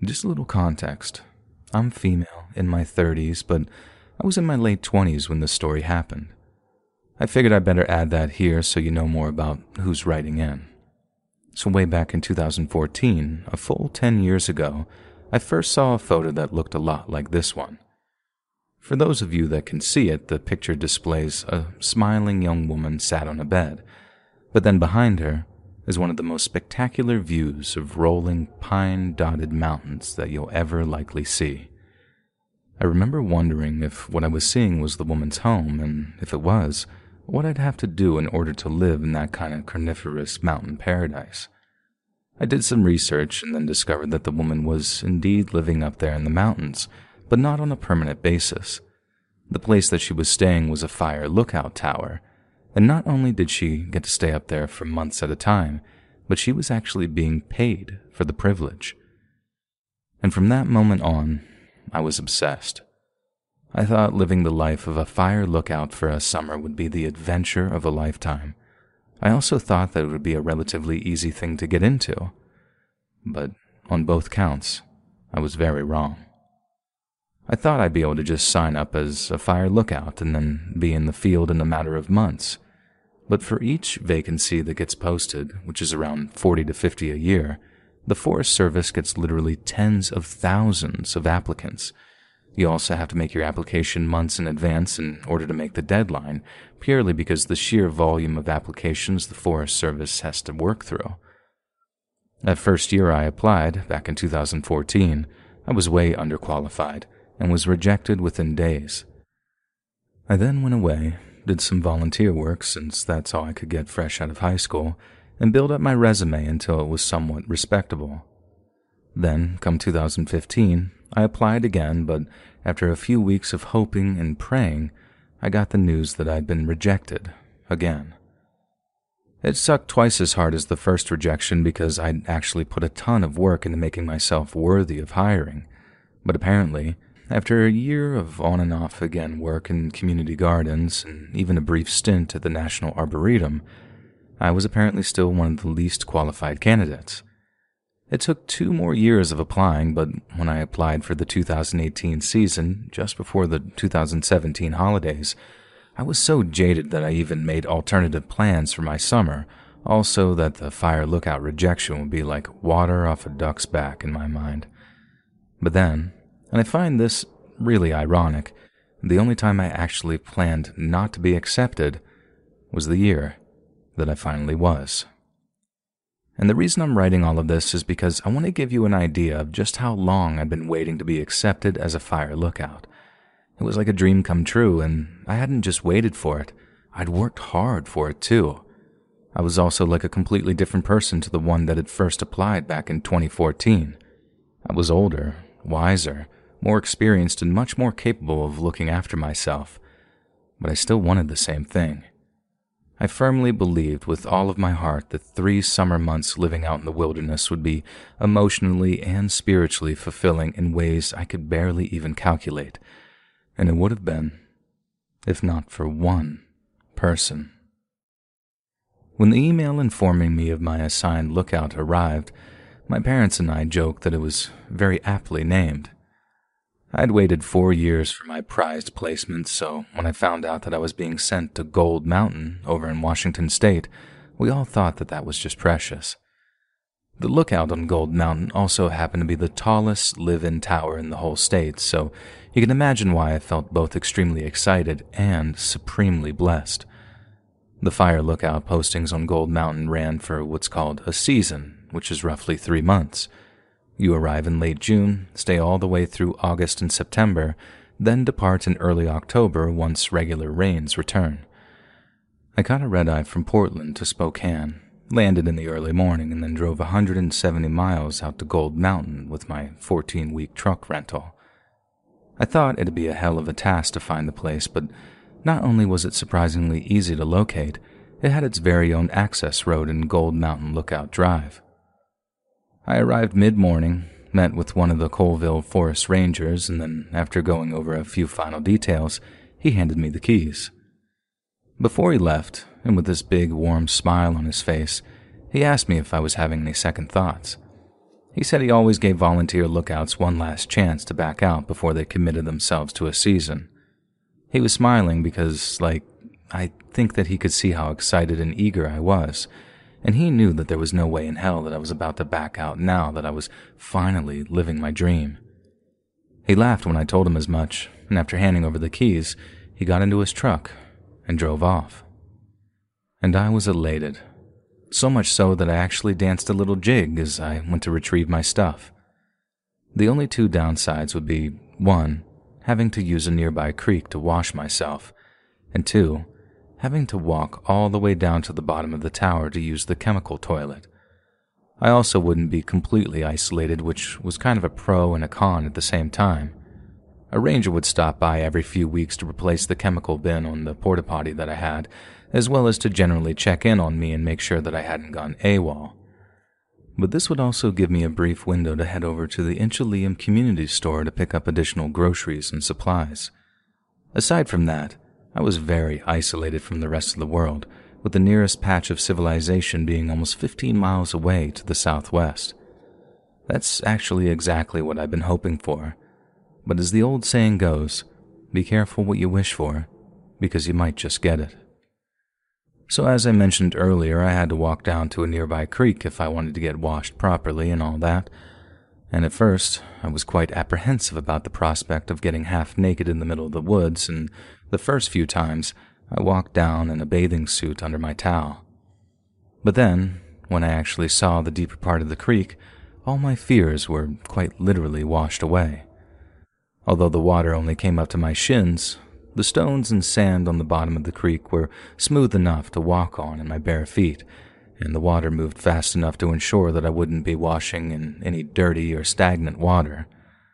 Just a little context. I'm female, in my 30s, but I was in my late 20s when this story happened. I figured I'd better add that here so you know more about who's writing in. So way back in 2014, a full 10 years ago, I first saw a photo that looked a lot like this one. For those of you that can see it, the picture displays a smiling young woman sat on a bed, but then behind her is one of the most spectacular views of rolling pine-dotted mountains that you'll ever likely see. I remember wondering if what I was seeing was the woman's home, and if it was, what I'd have to do in order to live in that kind of coniferous mountain paradise. I did some research and then discovered that the woman was indeed living up there in the mountains, but not on a permanent basis. The place that she was staying was a fire lookout tower, and not only did she get to stay up there for months at a time, but she was actually being paid for the privilege. And from that moment on, I was obsessed. I thought living the life of a fire lookout for a summer would be the adventure of a lifetime. I also thought that it would be a relatively easy thing to get into. But on both counts, I was very wrong. I thought I'd be able to just sign up as a fire lookout and then be in the field in a matter of months. But for each vacancy that gets posted, which is around 40 to 50 a year, the Forest Service gets literally tens of thousands of applicants. You also have to make your application months in advance in order to make the deadline, purely because the sheer volume of applications the Forest Service has to work through. That first year I applied, back in 2014, I was way underqualified and was rejected within days. I then went away, did some volunteer work since that's all I could get fresh out of high school, and built up my resume until it was somewhat respectable. Then, come 2015, I applied again, but after a few weeks of hoping and praying, I got the news that I'd been rejected again. It sucked twice as hard as the first rejection because I'd actually put a ton of work into making myself worthy of hiring. But apparently, after a year of on and off again work in community gardens and even a brief stint at the National Arboretum, I was apparently still one of the least qualified candidates. It took 2 more years of applying, but when I applied for the 2018 season, just before the 2017 holidays, I was so jaded that I even made alternative plans for my summer, also that the fire lookout rejection would be like water off a duck's back in my mind. But then, and I find this really ironic, the only time I actually planned not to be accepted was the year that I finally was. And the reason I'm writing all of this is because I want to give you an idea of just how long I'd been waiting to be accepted as a fire lookout. It was like a dream come true, and I hadn't just waited for it, I'd worked hard for it too. I was also like a completely different person to the one that had first applied back in 2014. I was older, wiser, more experienced, and much more capable of looking after myself. But I still wanted the same thing. I firmly believed with all of my heart that 3 summer months living out in the wilderness would be emotionally and spiritually fulfilling in ways I could barely even calculate. And it would have been, if not for one person. When the email informing me of my assigned lookout arrived, my parents and I joked that it was very aptly named. I'd waited 4 years for my prized placement, so when I found out that I was being sent to Gold Mountain over in Washington State, we all thought that that was just precious. The lookout on Gold Mountain also happened to be the tallest live-in tower in the whole state, so you can imagine why I felt both extremely excited and supremely blessed. The fire lookout postings on Gold Mountain ran for what's called a season, which is roughly 3 months. You arrive in late June, stay all the way through August and September, then depart in early October once regular rains return. I caught a red-eye from Portland to Spokane, landed in the early morning, and then drove 170 miles out to Gold Mountain with my 14-week truck rental. I thought it'd be a hell of a task to find the place, but not only was it surprisingly easy to locate, it had its very own access road in Gold Mountain Lookout Drive. I arrived mid-morning, met with one of the Colville Forest Rangers, and then, after going over a few final details, he handed me the keys. Before he left, and with this big, warm smile on his face, he asked me if I was having any second thoughts. He said he always gave volunteer lookouts one last chance to back out before they committed themselves to a season. He was smiling because, I think that he could see how excited and eager I was, and he knew that there was no way in hell that I was about to back out now that I was finally living my dream. He laughed when I told him as much, and after handing over the keys, he got into his truck and drove off. And I was elated. So much so that I actually danced a little jig as I went to retrieve my stuff. The only two downsides would be, 1, having to use a nearby creek to wash myself, and 2, having to walk all the way down to the bottom of the tower to use the chemical toilet. I also wouldn't be completely isolated, which was kind of a pro and a con at the same time. A ranger would stop by every few weeks to replace the chemical bin on the porta potty that I had, as well as to generally check in on me and make sure that I hadn't gone AWOL. But this would also give me a brief window to head over to the Inchelium community store to pick up additional groceries and supplies. Aside from that, I was very isolated from the rest of the world, with the nearest patch of civilization being almost 15 miles away to the southwest. That's actually exactly what I've been hoping for. But as the old saying goes, be careful what you wish for, because you might just get it. So as I mentioned earlier, I had to walk down to a nearby creek if I wanted to get washed properly and all that. And at first, I was quite apprehensive about the prospect of getting half naked in the middle of the woods, and the first few times, I walked down in a bathing suit under my towel. But then, when I actually saw the deeper part of the creek, all my fears were quite literally washed away. Although the water only came up to my shins, the stones and sand on the bottom of the creek were smooth enough to walk on in my bare feet, and the water moved fast enough to ensure that I wouldn't be washing in any dirty or stagnant water.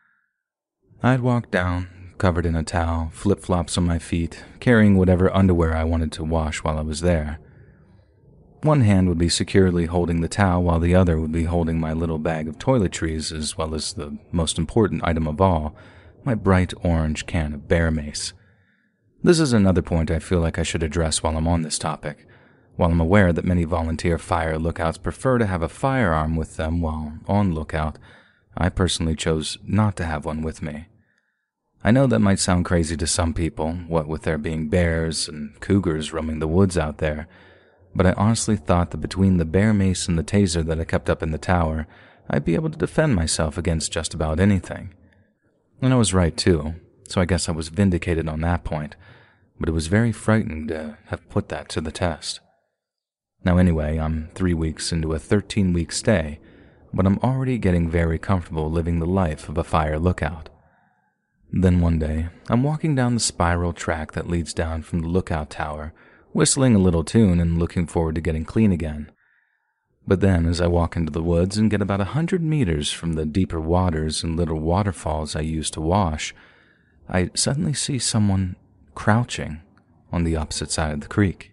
I'd walk down, covered in a towel, flip-flops on my feet, carrying whatever underwear I wanted to wash while I was there. One hand would be securely holding the towel while the other would be holding my little bag of toiletries, as well as the most important item of all, my bright orange can of bear mace. This is another point I feel like I should address while I'm on this topic. While I'm aware that many volunteer fire lookouts prefer to have a firearm with them while on lookout, I personally chose not to have one with me. I know that might sound crazy to some people, what with there being bears and cougars roaming the woods out there, but I honestly thought that between the bear mace and the taser that I kept up in the tower, I'd be able to defend myself against just about anything. And I was right too, so I guess I was vindicated on that point, but it was very frightening to have put that to the test. Now anyway, I'm 3 weeks into a 13-week stay, but I'm already getting very comfortable living the life of a fire lookout. Then one day, I'm walking down the spiral track that leads down from the lookout tower, whistling a little tune and looking forward to getting clean again. But then, as I walk into the woods and get about 100 meters from the deeper waters and little waterfalls I use to wash, I suddenly see someone crouching on the opposite side of the creek.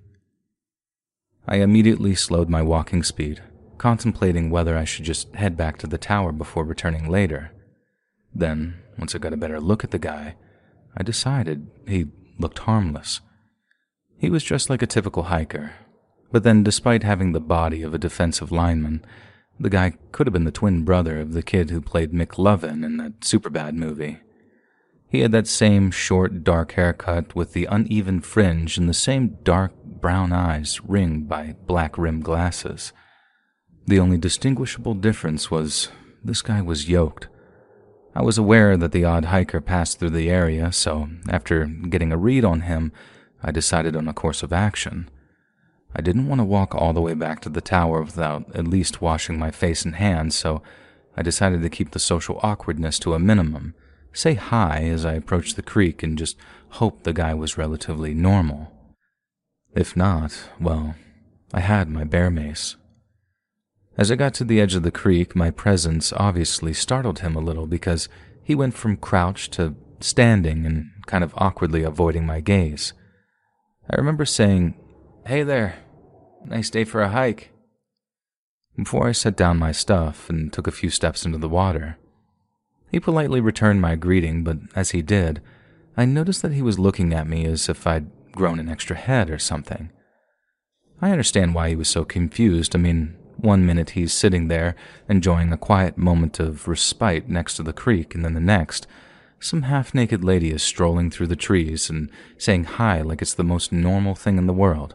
I immediately slowed my walking speed, contemplating whether I should just head back to the tower before returning later. Then, once I got a better look at the guy, I decided he looked harmless. He was just like a typical hiker, but then despite having the body of a defensive lineman, the guy could have been the twin brother of the kid who played Mick Lovin in that Superbad movie. He had that same short, dark haircut with the uneven fringe and the same dark brown eyes ringed by black-rimmed glasses. The only distinguishable difference was this guy was yoked. I was aware that the odd hiker passed through the area, so after getting a read on him, I decided on a course of action. I didn't want to walk all the way back to the tower without at least washing my face and hands, so I decided to keep the social awkwardness to a minimum, say hi as I approached the creek, and just hope the guy was relatively normal. If not, well, I had my bear mace. As I got to the edge of the creek, my presence obviously startled him a little because he went from crouched to standing and kind of awkwardly avoiding my gaze. I remember saying, "Hey there, nice day for a hike," before I set down my stuff and took a few steps into the water. He politely returned my greeting, but as he did, I noticed that he was looking at me as if I'd grown an extra head or something. I understand why he was so confused. I mean, One minute he's sitting there, enjoying a quiet moment of respite next to the creek, and then the next, some half-naked lady is strolling through the trees and saying hi like it's the most normal thing in the world.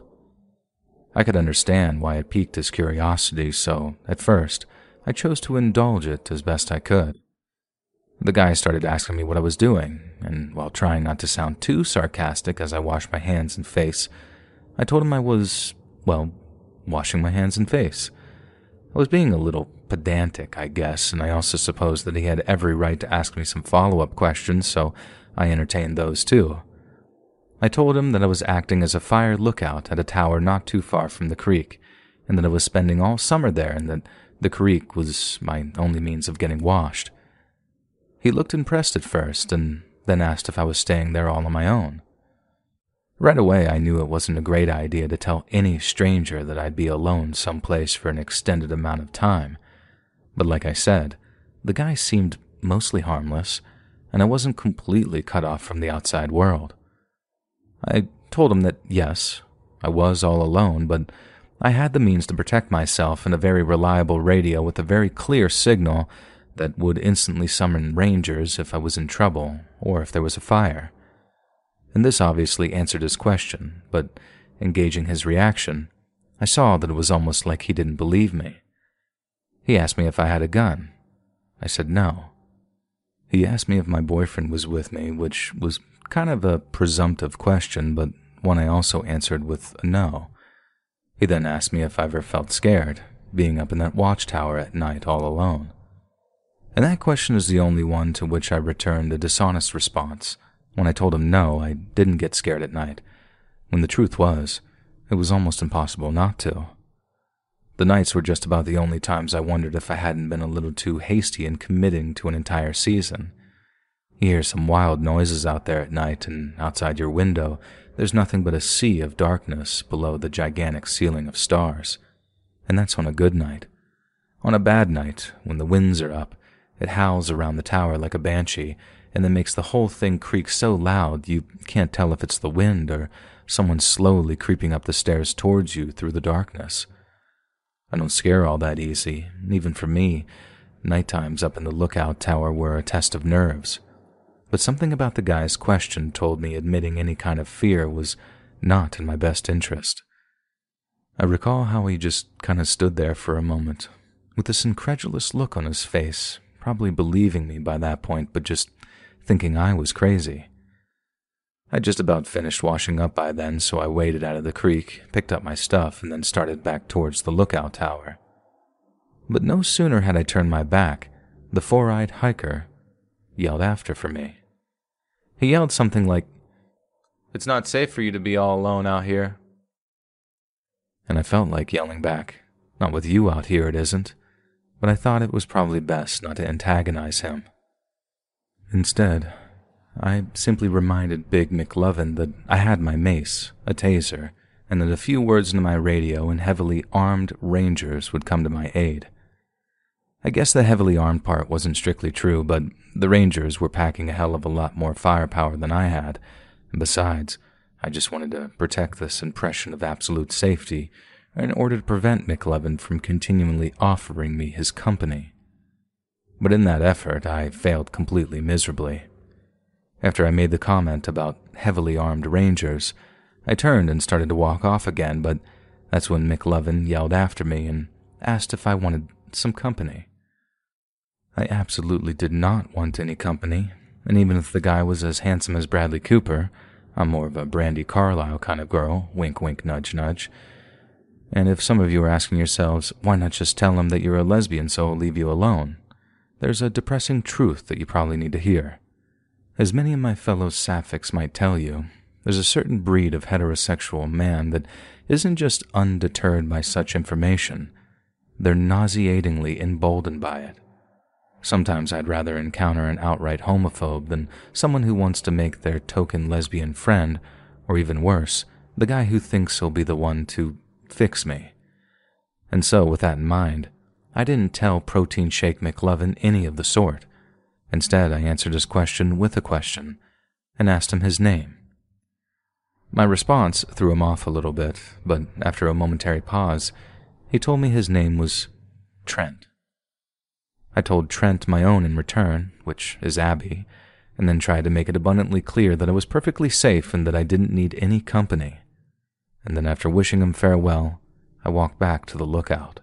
I could understand why it piqued his curiosity, so, at first, I chose to indulge it as best I could. The guy started asking me what I was doing, and while trying not to sound too sarcastic as I washed my hands and face, I told him I was, washing my hands and face. I was being a little pedantic, I guess, and I also supposed that he had every right to ask me some follow-up questions, so I entertained those too. I told him that I was acting as a fire lookout at a tower not too far from the creek, and that I was spending all summer there, and that the creek was my only means of getting washed. He looked impressed at first, and then asked if I was staying there all on my own. Right away, I knew it wasn't a great idea to tell any stranger that I'd be alone someplace for an extended amount of time. But like I said, the guy seemed mostly harmless, and I wasn't completely cut off from the outside world. I told him that, yes, I was all alone, but I had the means to protect myself and a very reliable radio with a very clear signal that would instantly summon rangers if I was in trouble or if there was a fire. And this obviously answered his question, but engaging his reaction, I saw that it was almost like he didn't believe me. He asked me if I had a gun. I said no. He asked me if my boyfriend was with me, which was kind of a presumptive question, but one I also answered with a no. He then asked me if I ever felt scared, being up in that watchtower at night all alone. And that question is the only one to which I returned a dishonest response. When I told him no, I didn't get scared at night, when the truth was, it was almost impossible not to. The nights were just about the only times I wondered if I hadn't been a little too hasty in committing to an entire season. You hear some wild noises out there at night, and outside your window, there's nothing but a sea of darkness below the gigantic ceiling of stars. And that's on a good night. On a bad night, when the winds are up, it howls around the tower like a banshee, and then makes the whole thing creak so loud you can't tell if it's the wind or someone slowly creeping up the stairs towards you through the darkness. I don't scare all that easy, and even for me, nighttimes up in the lookout tower were a test of nerves. But something about the guy's question told me admitting any kind of fear was not in my best interest. I recall how he just kind of stood there for a moment, with this incredulous look on his face, probably believing me by that point, but just thinking I was crazy. I'd just about finished washing up by then, so I waded out of the creek, picked up my stuff, and then started back towards the lookout tower. But no sooner had I turned my back, the four-eyed hiker yelled after for me. He yelled something like, "It's not safe for you to be all alone out here." And I felt like yelling back, "Not with you out here, it isn't," but I thought it was probably best not to antagonize him. Instead, I simply reminded Big McLovin that I had my mace, a taser, and that a few words into my radio and heavily armed rangers would come to my aid. I guess the heavily armed part wasn't strictly true, but the rangers were packing a hell of a lot more firepower than I had, and besides, I just wanted to protect this impression of absolute safety in order to prevent McLovin from continually offering me his company. But in that effort, I failed completely miserably. After I made the comment about heavily armed rangers, I turned and started to walk off again, but that's when McLovin yelled after me and asked if I wanted some company. I absolutely did not want any company, and even if the guy was as handsome as Bradley Cooper, I'm more of a Brandi Carlile kind of girl, wink wink nudge nudge. And if some of you are asking yourselves, why not just tell him that you're a lesbian so he'll leave you alone? There's a depressing truth that you probably need to hear. As many of my fellow sapphics might tell you, there's a certain breed of heterosexual man that isn't just undeterred by such information, they're nauseatingly emboldened by it. Sometimes I'd rather encounter an outright homophobe than someone who wants to make their token lesbian friend, or even worse, the guy who thinks he'll be the one to fix me. And so, with that in mind, I didn't tell Protein Shake McLovin any of the sort. Instead, I answered his question with a question, and asked him his name. My response threw him off a little bit, but after a momentary pause, He told me his name was Trent. I told Trent my own in return, which is Abby, and then tried to make it abundantly clear that I was perfectly safe and that I didn't need any company. And then after wishing him farewell, I walked back to the lookout.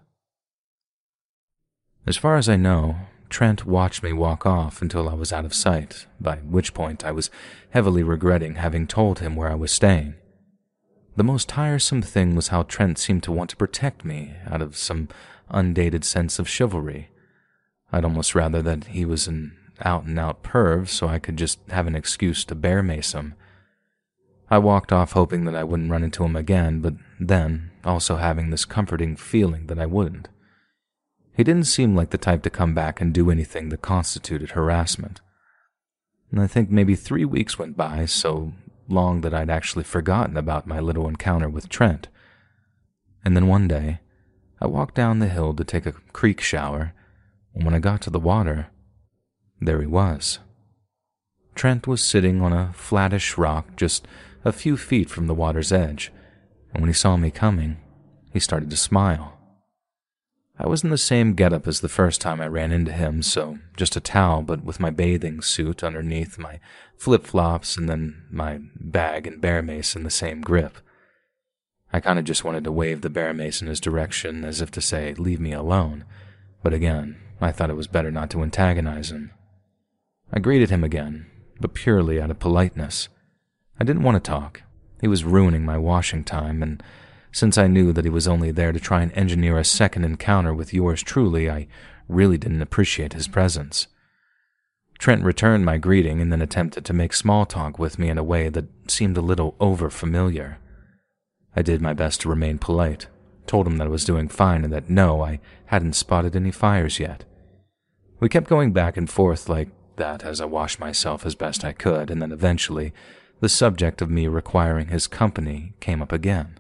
As far as I know, Trent watched me walk off until I was out of sight, by which point I was heavily regretting having told him where I was staying. The most tiresome thing was how Trent seemed to want to protect me out of some undated sense of chivalry. I'd almost rather that he was an out-and-out perv so I could just have an excuse to bear mace him. I walked off hoping that I wouldn't run into him again, but then also having this comforting feeling that I wouldn't. He didn't seem like the type to come back and do anything that constituted harassment. And I think maybe 3 weeks went by, so long that I'd actually forgotten about my little encounter with Trent. And then one day, I walked down the hill to take a creek shower, and when I got to the water, there he was. Trent was sitting on a flattish rock just a few feet from the water's edge, and when he saw me coming, he started to smile. I was in the same getup as the first time I ran into him, so just a towel but with my bathing suit underneath, my flip-flops, and then my bag and bear mace in the same grip. I kinda just wanted to wave the bear mace in his direction as if to say, leave me alone, but again, I thought it was better not to antagonize him. I greeted him again, but purely out of politeness. I didn't want to talk. He was ruining my washing time, and since I knew that he was only there to try and engineer a second encounter with yours truly, I really didn't appreciate his presence. Trent returned my greeting and then attempted to make small talk with me in a way that seemed a little over-familiar. I did my best to remain polite, told him that I was doing fine and that no, I hadn't spotted any fires yet. We kept going back and forth like that as I washed myself as best I could, and then eventually, the subject of me requiring his company came up again.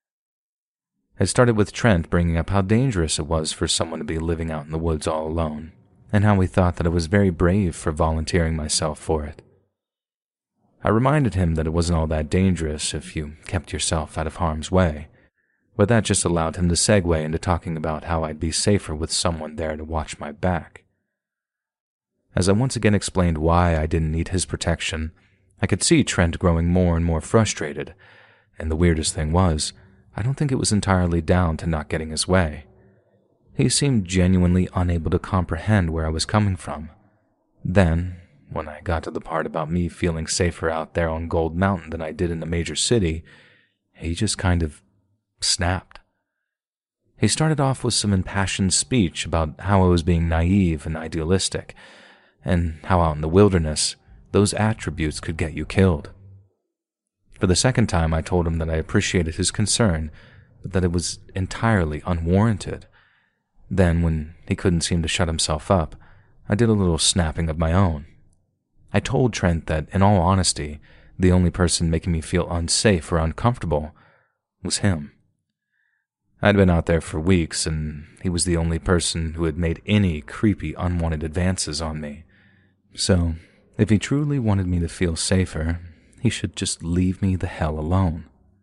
It started with Trent bringing up how dangerous it was for someone to be living out in the woods all alone, and how he thought that I was very brave for volunteering myself for it. I reminded him that it wasn't all that dangerous if you kept yourself out of harm's way, but that just allowed him to segue into talking about how I'd be safer with someone there to watch my back. As I once again explained why I didn't need his protection, I could see Trent growing more and more frustrated, and the weirdest thing was, I don't think it was entirely down to not getting his way. He seemed genuinely unable to comprehend where I was coming from. Then, when I got to the part about me feeling safer out there on Gold Mountain than I did in a major city, he just kind of snapped. He started off with some impassioned speech about how I was being naive and idealistic, and how out in the wilderness, those attributes could get you killed. For the second time, I told him that I appreciated his concern, but that it was entirely unwarranted. Then, when he couldn't seem to shut himself up, I did a little snapping of my own. I told Trent that, in all honesty, the only person making me feel unsafe or uncomfortable was him. I'd been out there for weeks, and he was the only person who had made any creepy, unwanted advances on me. So, if he truly wanted me to feel safer, he should just leave me the hell alone.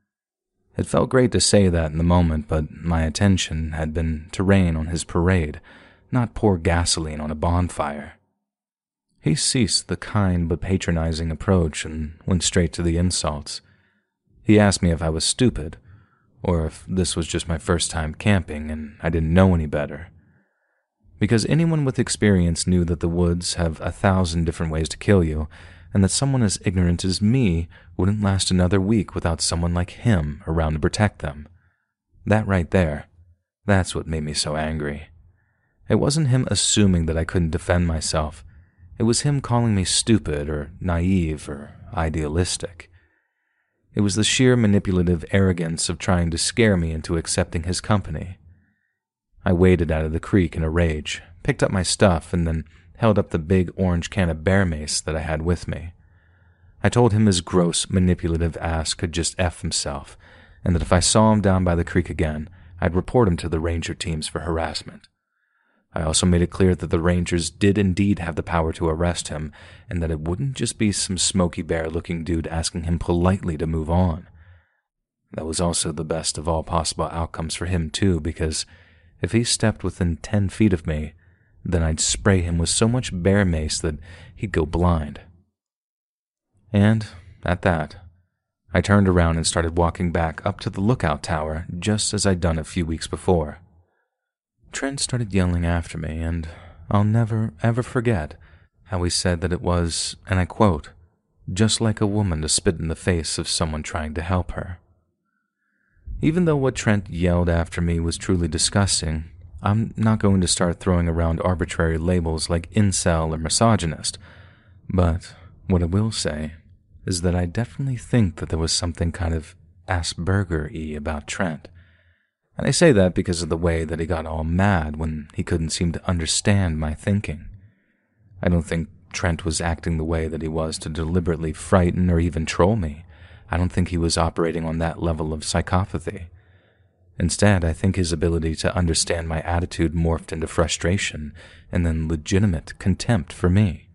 It felt great to say that in the moment, but my attention had been to rain on his parade, not pour gasoline on a bonfire. He ceased the kind but patronizing approach and went straight to the insults. He asked me if I was stupid, or if this was just my first time camping and I didn't know any better. Because anyone with experience knew that the woods have 1,000 different ways to kill you, and that someone as ignorant as me wouldn't last another week without someone like him around to protect them. That right there, that's what made me so angry. It wasn't him assuming that I couldn't defend myself. It was him calling me stupid or naive or idealistic. It was the sheer manipulative arrogance of trying to scare me into accepting his company. I waded out of the creek in a rage, picked up my stuff, and then held up the big orange can of bear mace that I had with me. I told him his gross, manipulative ass could just F himself, and that if I saw him down by the creek again, I'd report him to the ranger teams for harassment. I also made it clear that the rangers did indeed have the power to arrest him, and that it wouldn't just be some Smokey Bear-looking dude asking him politely to move on. That was also the best of all possible outcomes for him, too, because if he stepped within 10 feet of me, then I'd spray him with so much bear mace that he'd go blind. And, at that, I turned around and started walking back up to the lookout tower just as I'd done a few weeks before. Trent started yelling after me, and I'll never, ever forget how he said that it was, and I quote, just like a woman to spit in the face of someone trying to help her. Even though what Trent yelled after me was truly disgusting, I'm not going to start throwing around arbitrary labels like incel or misogynist, but what I will say is that I definitely think that there was something kind of Asperger-y about Trent. And I say that because of the way that he got all mad when he couldn't seem to understand my thinking. I don't think Trent was acting the way that he was to deliberately frighten or even troll me. I don't think he was operating on that level of psychopathy. Instead, I think his ability to understand my attitude morphed into frustration and then legitimate contempt for me.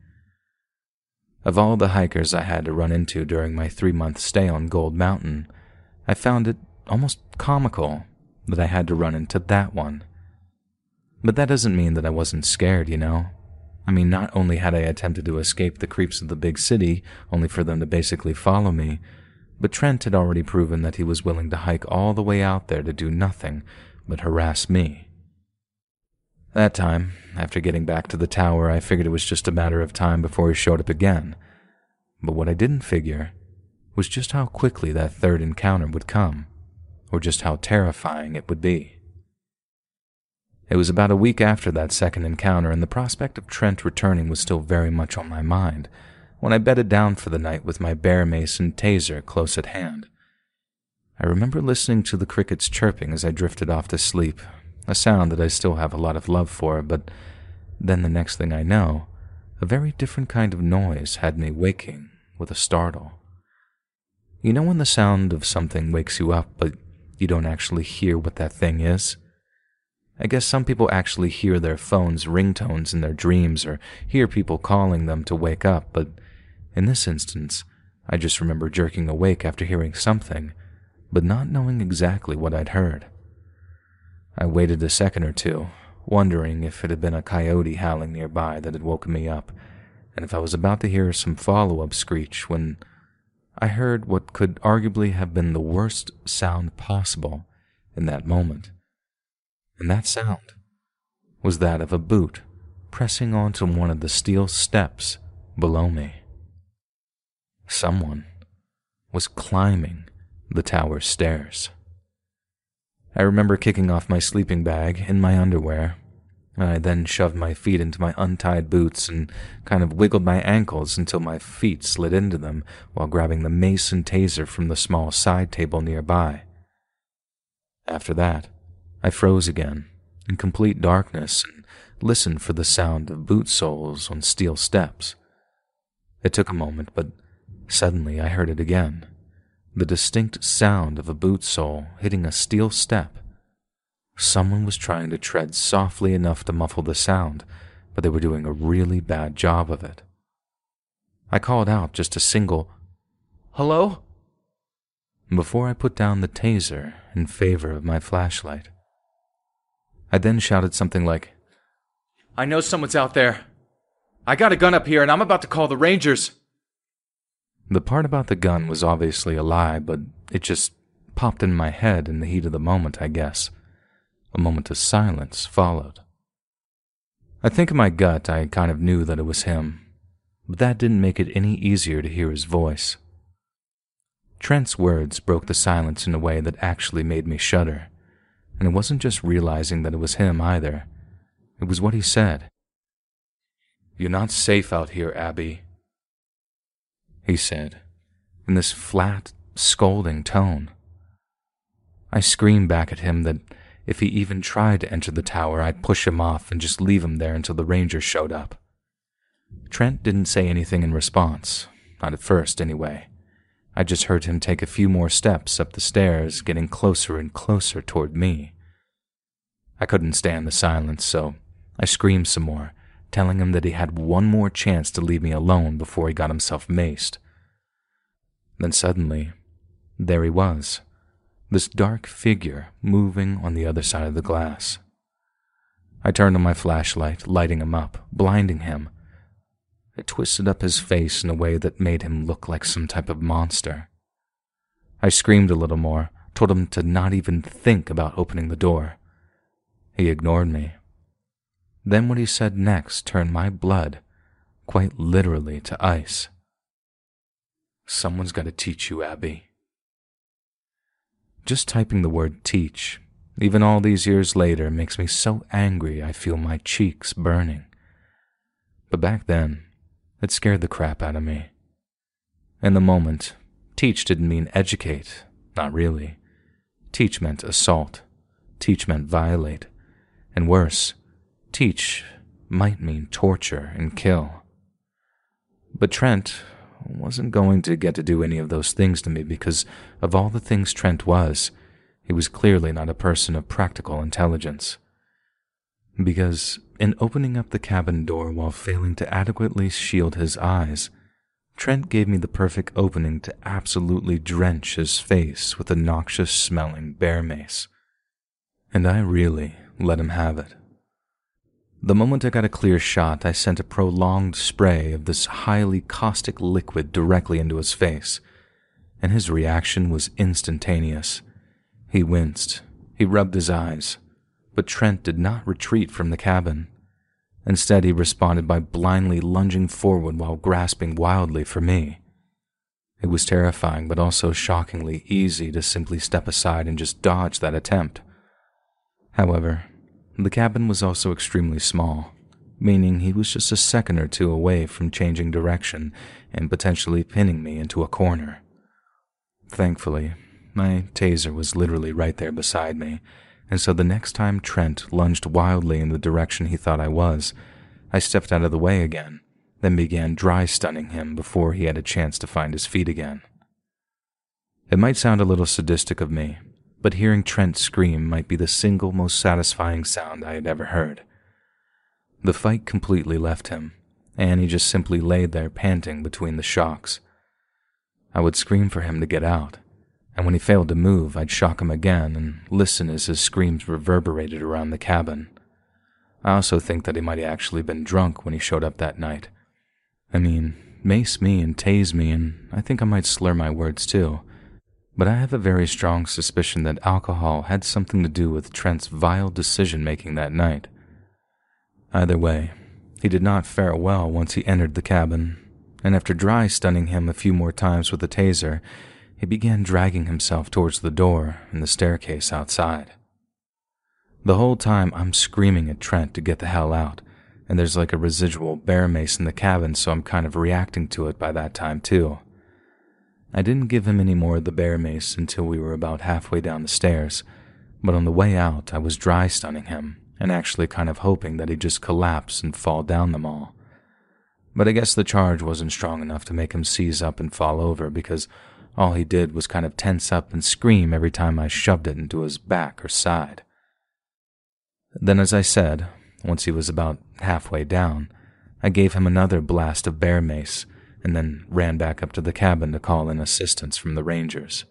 Of all the hikers I had to run into during my 3-month stay on Gold Mountain, I found it almost comical that I had to run into that one. But that doesn't mean that I wasn't scared, you know? I mean, not only had I attempted to escape the creeps of the big city, only for them to basically follow me, but Trent had already proven that he was willing to hike all the way out there to do nothing but harass me. That time, after getting back to the tower, I figured it was just a matter of time before he showed up again. But what I didn't figure was just how quickly that third encounter would come, or just how terrifying it would be. It was about a week after that second encounter, and the prospect of Trent returning was still very much on my mind, when I bedded down for the night with my bear mace and taser close at hand. I remember listening to the crickets chirping as I drifted off to sleep, a sound that I still have a lot of love for, but then the next thing I know, a very different kind of noise had me waking with a startle. You know when the sound of something wakes you up, but you don't actually hear what that thing is? I guess some people actually hear their phone's ringtones in their dreams or hear people calling them to wake up, but in this instance, I just remember jerking awake after hearing something, but not knowing exactly what I'd heard. I waited a second or two, wondering if it had been a coyote howling nearby that had woken me up, and if I was about to hear some follow-up screech when I heard what could arguably have been the worst sound possible in that moment. And that sound was that of a boot pressing onto one of the steel steps below me. Someone was climbing the tower's stairs. I remember kicking off my sleeping bag in my underwear. I then shoved my feet into my untied boots and kind of wiggled my ankles until my feet slid into them while grabbing the mace and taser from the small side table nearby. After that, I froze again, in complete darkness, and listened for the sound of boot soles on steel steps. It took a moment, but suddenly I heard it again, the distinct sound of a boot sole hitting a steel step. Someone was trying to tread softly enough to muffle the sound, but they were doing a really bad job of it. I called out just a single, "Hello?" before I put down the taser in favor of my flashlight. I then shouted something like, "I know someone's out there. I got a gun up here and I'm about to call the Rangers." The part about the gun was obviously a lie, but it just popped in my head in the heat of the moment, I guess. A moment of silence followed. I think in my gut I kind of knew that it was him, but that didn't make it any easier to hear his voice. Trent's words broke the silence in a way that actually made me shudder, and it wasn't just realizing that it was him either. It was what he said. "You're not safe out here, Abby," he said, in this flat, scolding tone. I screamed back at him that if he even tried to enter the tower, I'd push him off and just leave him there until the Rangers showed up. Trent didn't say anything in response, not at first anyway. I just heard him take a few more steps up the stairs, getting closer and closer toward me. I couldn't stand the silence, so I screamed some more, telling him that he had one more chance to leave me alone before he got himself maced. Then suddenly, there he was, this dark figure moving on the other side of the glass. I turned on my flashlight, lighting him up, blinding him. I twisted up his face in a way that made him look like some type of monster. I screamed a little more, told him to not even think about opening the door. He ignored me. Then what he said next turned my blood, quite literally, to ice. "Someone's got to teach you, Abby." Just typing the word teach, even all these years later, makes me so angry I feel my cheeks burning. But back then, it scared the crap out of me. In the moment, teach didn't mean educate, not really. Teach meant assault. Teach meant violate. And worse, teach might mean torture and kill. But Trent wasn't going to get to do any of those things to me because of all the things Trent was, he was clearly not a person of practical intelligence. Because in opening up the cabin door while failing to adequately shield his eyes, Trent gave me the perfect opening to absolutely drench his face with a noxious-smelling bear mace. And I really let him have it. The moment I got a clear shot, I sent a prolonged spray of this highly caustic liquid directly into his face, and his reaction was instantaneous. He winced. He rubbed his eyes. But Trent did not retreat from the cabin. Instead, he responded by blindly lunging forward while grasping wildly for me. It was terrifying, but also shockingly easy to simply step aside and just dodge that attempt. However, the cabin was also extremely small, meaning he was just a second or two away from changing direction and potentially pinning me into a corner. Thankfully, my taser was literally right there beside me, and so the next time Trent lunged wildly in the direction he thought I was, I stepped out of the way again, then began dry stunning him before he had a chance to find his feet again. It might sound a little sadistic of me, but hearing Trent scream might be the single most satisfying sound I had ever heard. The fight completely left him, and he just simply lay there panting between the shocks. I would scream for him to get out, and when he failed to move, I'd shock him again and listen as his screams reverberated around the cabin. I also think that he might have actually been drunk when he showed up that night. I mean, mace me and tase me, and I think I might slur my words too. But I have a very strong suspicion that alcohol had something to do with Trent's vile decision-making that night. Either way, he did not fare well once he entered the cabin, and after dry stunning him a few more times with the taser, he began dragging himself towards the door and the staircase outside. The whole time I'm screaming at Trent to get the hell out, and there's like a residual bear mace in the cabin, so I'm kind of reacting to it by that time too. I didn't give him any more of the bear mace until we were about halfway down the stairs, but on the way out I was dry stunning him, and actually kind of hoping that he'd just collapse and fall down them all. But I guess the charge wasn't strong enough to make him seize up and fall over, because all he did was kind of tense up and scream every time I shoved it into his back or side. Then, as I said, once he was about halfway down, I gave him another blast of bear mace, and then ran back up to the cabin to call in assistance from the Rangers.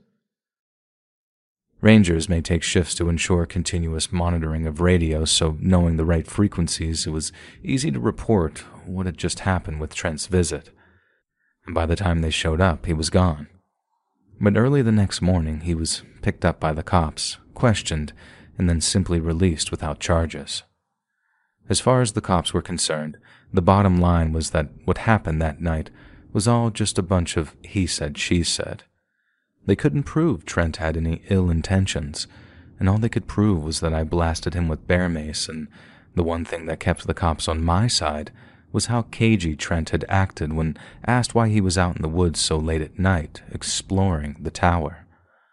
Rangers may take shifts to ensure continuous monitoring of radio, so knowing the right frequencies, it was easy to report what had just happened with Trent's visit. And by the time they showed up, he was gone. But early the next morning, he was picked up by the cops, questioned, and then simply released without charges. As far as the cops were concerned, the bottom line was that what happened that night was all just a bunch of he said, she said. They couldn't prove Trent had any ill intentions, and all they could prove was that I blasted him with bear mace, and the one thing that kept the cops on my side was how cagey Trent had acted when asked why he was out in the woods so late at night, exploring the tower.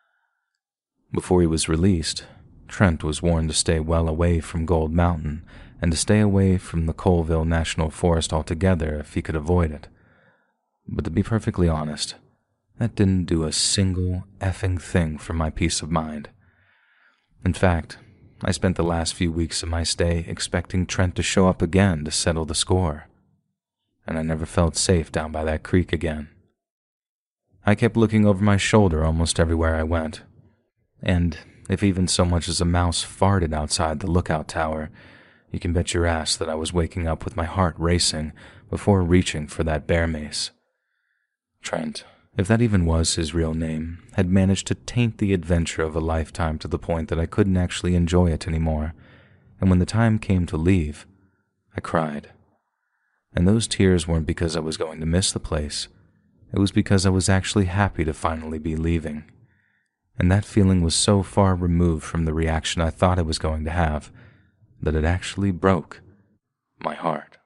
Before he was released, Trent was warned to stay well away from Gold Mountain, and to stay away from the Colville National Forest altogether if he could avoid it. But to be perfectly honest, that didn't do a single effing thing for my peace of mind. In fact, I spent the last few weeks of my stay expecting Trent to show up again to settle the score, and I never felt safe down by that creek again. I kept looking over my shoulder almost everywhere I went. And if even so much as a mouse farted outside the lookout tower, you can bet your ass that I was waking up with my heart racing before reaching for that bear mace. Trent, if that even was his real name, had managed to taint the adventure of a lifetime to the point that I couldn't actually enjoy it anymore, and when the time came to leave, I cried. And those tears weren't because I was going to miss the place. It was because I was actually happy to finally be leaving. And that feeling was so far removed from the reaction I thought I was going to have that it actually broke my heart.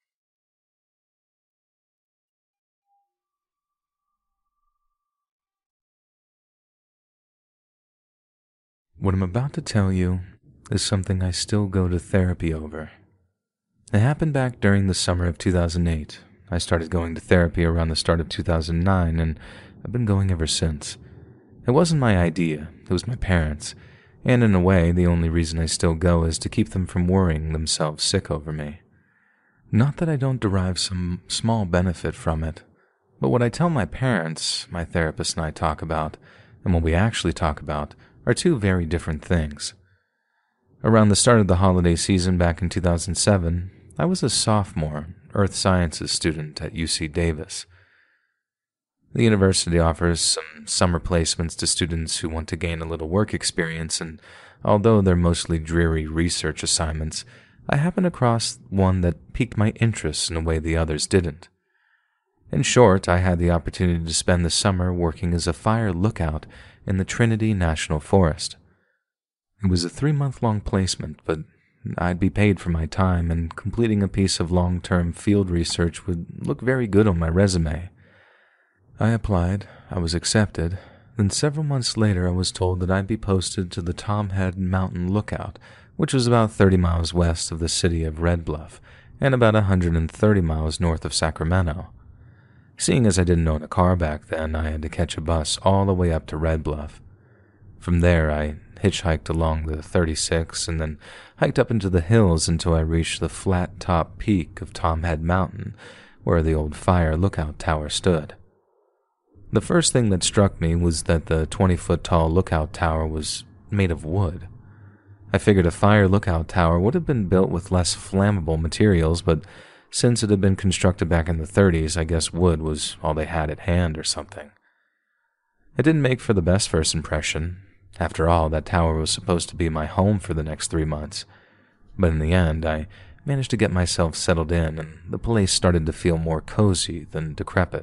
What I'm about to tell you is something I still go to therapy over. It happened back during the summer of 2008. I started going to therapy around the start of 2009, and I've been going ever since. It wasn't my idea, it was my parents', and in a way, the only reason I still go is to keep them from worrying themselves sick over me. Not that I don't derive some small benefit from it, but what I tell my parents, my therapist and I talk about, and what we actually talk about, are two very different things. Around the start of the holiday season back in 2007, I was a sophomore Earth Sciences student at UC Davis. The university offers some summer placements to students who want to gain a little work experience, and although they're mostly dreary research assignments, I happened across one that piqued my interest in a way the others didn't. In short, I had the opportunity to spend the summer working as a fire lookout in the Trinity National Forest. It was a 3-month-long placement, but I'd be paid for my time, and completing a piece of long-term field research would look very good on my resume. I applied, I was accepted, then several months later I was told that I'd be posted to the Tom Head Mountain Lookout, which was about 30 miles west of the city of Red Bluff, and about 130 miles north of Sacramento. Seeing as I didn't own a car back then, I had to catch a bus all the way up to Red Bluff. From there, I hitchhiked along the 36 and then hiked up into the hills until I reached the flat-top peak of Tom Head Mountain, where the old fire lookout tower stood. The first thing that struck me was that the 20-foot-tall lookout tower was made of wood. I figured a fire lookout tower would have been built with less flammable materials, but since it had been constructed back in the 30s, I guess wood was all they had at hand or something. It didn't make for the best first impression. After all, that tower was supposed to be my home for the next 3 months. But in the end, I managed to get myself settled in, and the place started to feel more cozy than decrepit.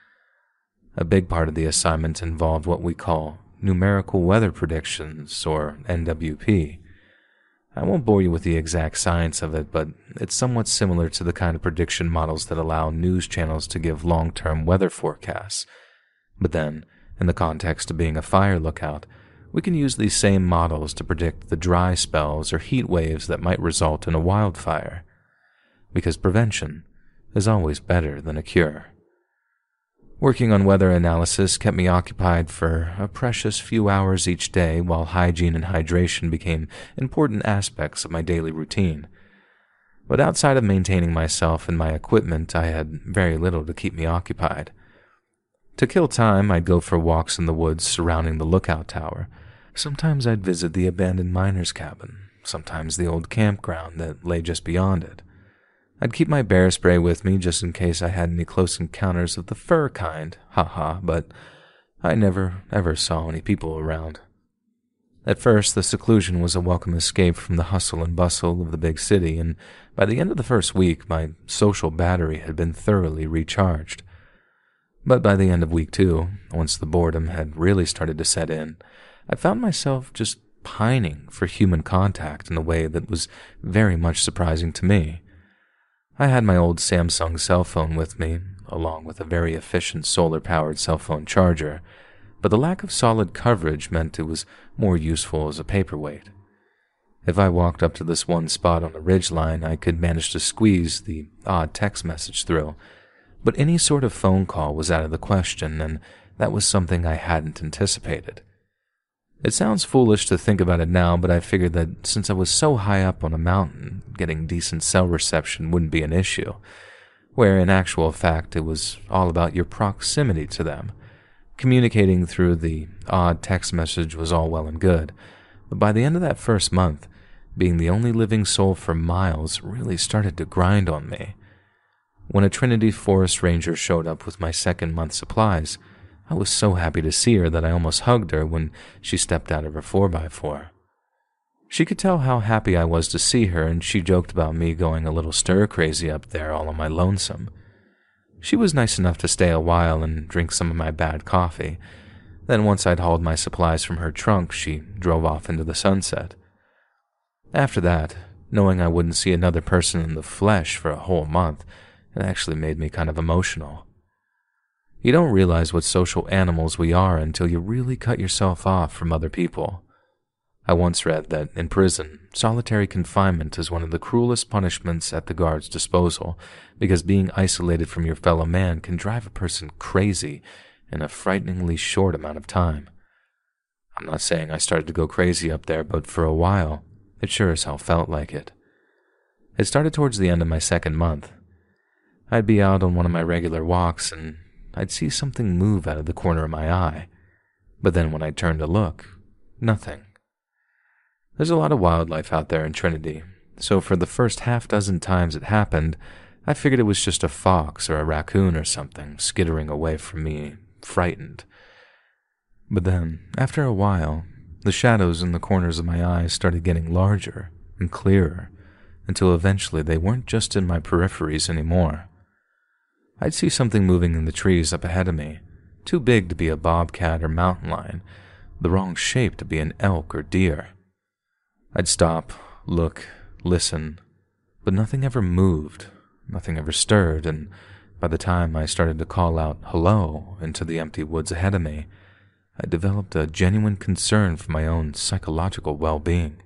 A big part of the assignment involved what we call numerical weather predictions, or NWP. I won't bore you with the exact science of it, but it's somewhat similar to the kind of prediction models that allow news channels to give long-term weather forecasts. But then, in the context of being a fire lookout, we can use these same models to predict the dry spells or heat waves that might result in a wildfire. Because prevention is always better than a cure. Working on weather analysis kept me occupied for a precious few hours each day while hygiene and hydration became important aspects of my daily routine. But outside of maintaining myself and my equipment, I had very little to keep me occupied. To kill time, I'd go for walks in the woods surrounding the lookout tower. Sometimes I'd visit the abandoned miner's cabin, sometimes the old campground that lay just beyond it. I'd keep my bear spray with me just in case I had any close encounters of the fur kind, but I never ever saw any people around. At first, the seclusion was a welcome escape from the hustle and bustle of the big city, and by the end of the first week, my social battery had been thoroughly recharged. But by the end of week 2, once the boredom had really started to set in, I found myself just pining for human contact in a way that was very much surprising to me. I had my old Samsung cell phone with me, along with a very efficient solar-powered cell phone charger, but the lack of solid coverage meant it was more useful as a paperweight. If I walked up to this one spot on the ridgeline, I could manage to squeeze the odd text message through, but any sort of phone call was out of the question, and that was something I hadn't anticipated. It sounds foolish to think about it now, but I figured that since I was so high up on a mountain, getting decent cell reception wouldn't be an issue, where in actual fact it was all about your proximity to them, Communicating through the odd text message was all well and good, but by the end of that first month, being the only living soul for miles really started to grind on me. When a Trinity Forest Ranger showed up with my second month's supplies, I was so happy to see her that I almost hugged her when she stepped out of her 4x4. She could tell how happy I was to see her, and she joked about me going a little stir-crazy up there all on my lonesome. She was nice enough to stay a while and drink some of my bad coffee. Then once I'd hauled my supplies from her trunk, she drove off into the sunset. After that, knowing I wouldn't see another person in the flesh for a whole month, it actually made me kind of emotional. You don't realize what social animals we are until you really cut yourself off from other people. I once read that in prison, solitary confinement is one of the cruelest punishments at the guard's disposal, because being isolated from your fellow man can drive a person crazy in a frighteningly short amount of time. I'm not saying I started to go crazy up there, but for a while, it sure as hell felt like it. It started towards the end of my second month. I'd be out on one of my regular walks, and I'd see something move out of the corner of my eye. But then when I'd turn to look, nothing. There's a lot of wildlife out there in Trinity, so for the first half-dozen times it happened, I figured it was just a fox or a raccoon or something skittering away from me, frightened. But then, after a while, the shadows in the corners of my eyes started getting larger and clearer, until eventually they weren't just in my peripheries anymore. I'd see something moving in the trees up ahead of me, too big to be a bobcat or mountain lion, the wrong shape to be an elk or deer. I'd stop, look, listen, but nothing ever moved, nothing ever stirred, and by the time I started to call out hello into the empty woods ahead of me, I developed a genuine concern for my own psychological well-being.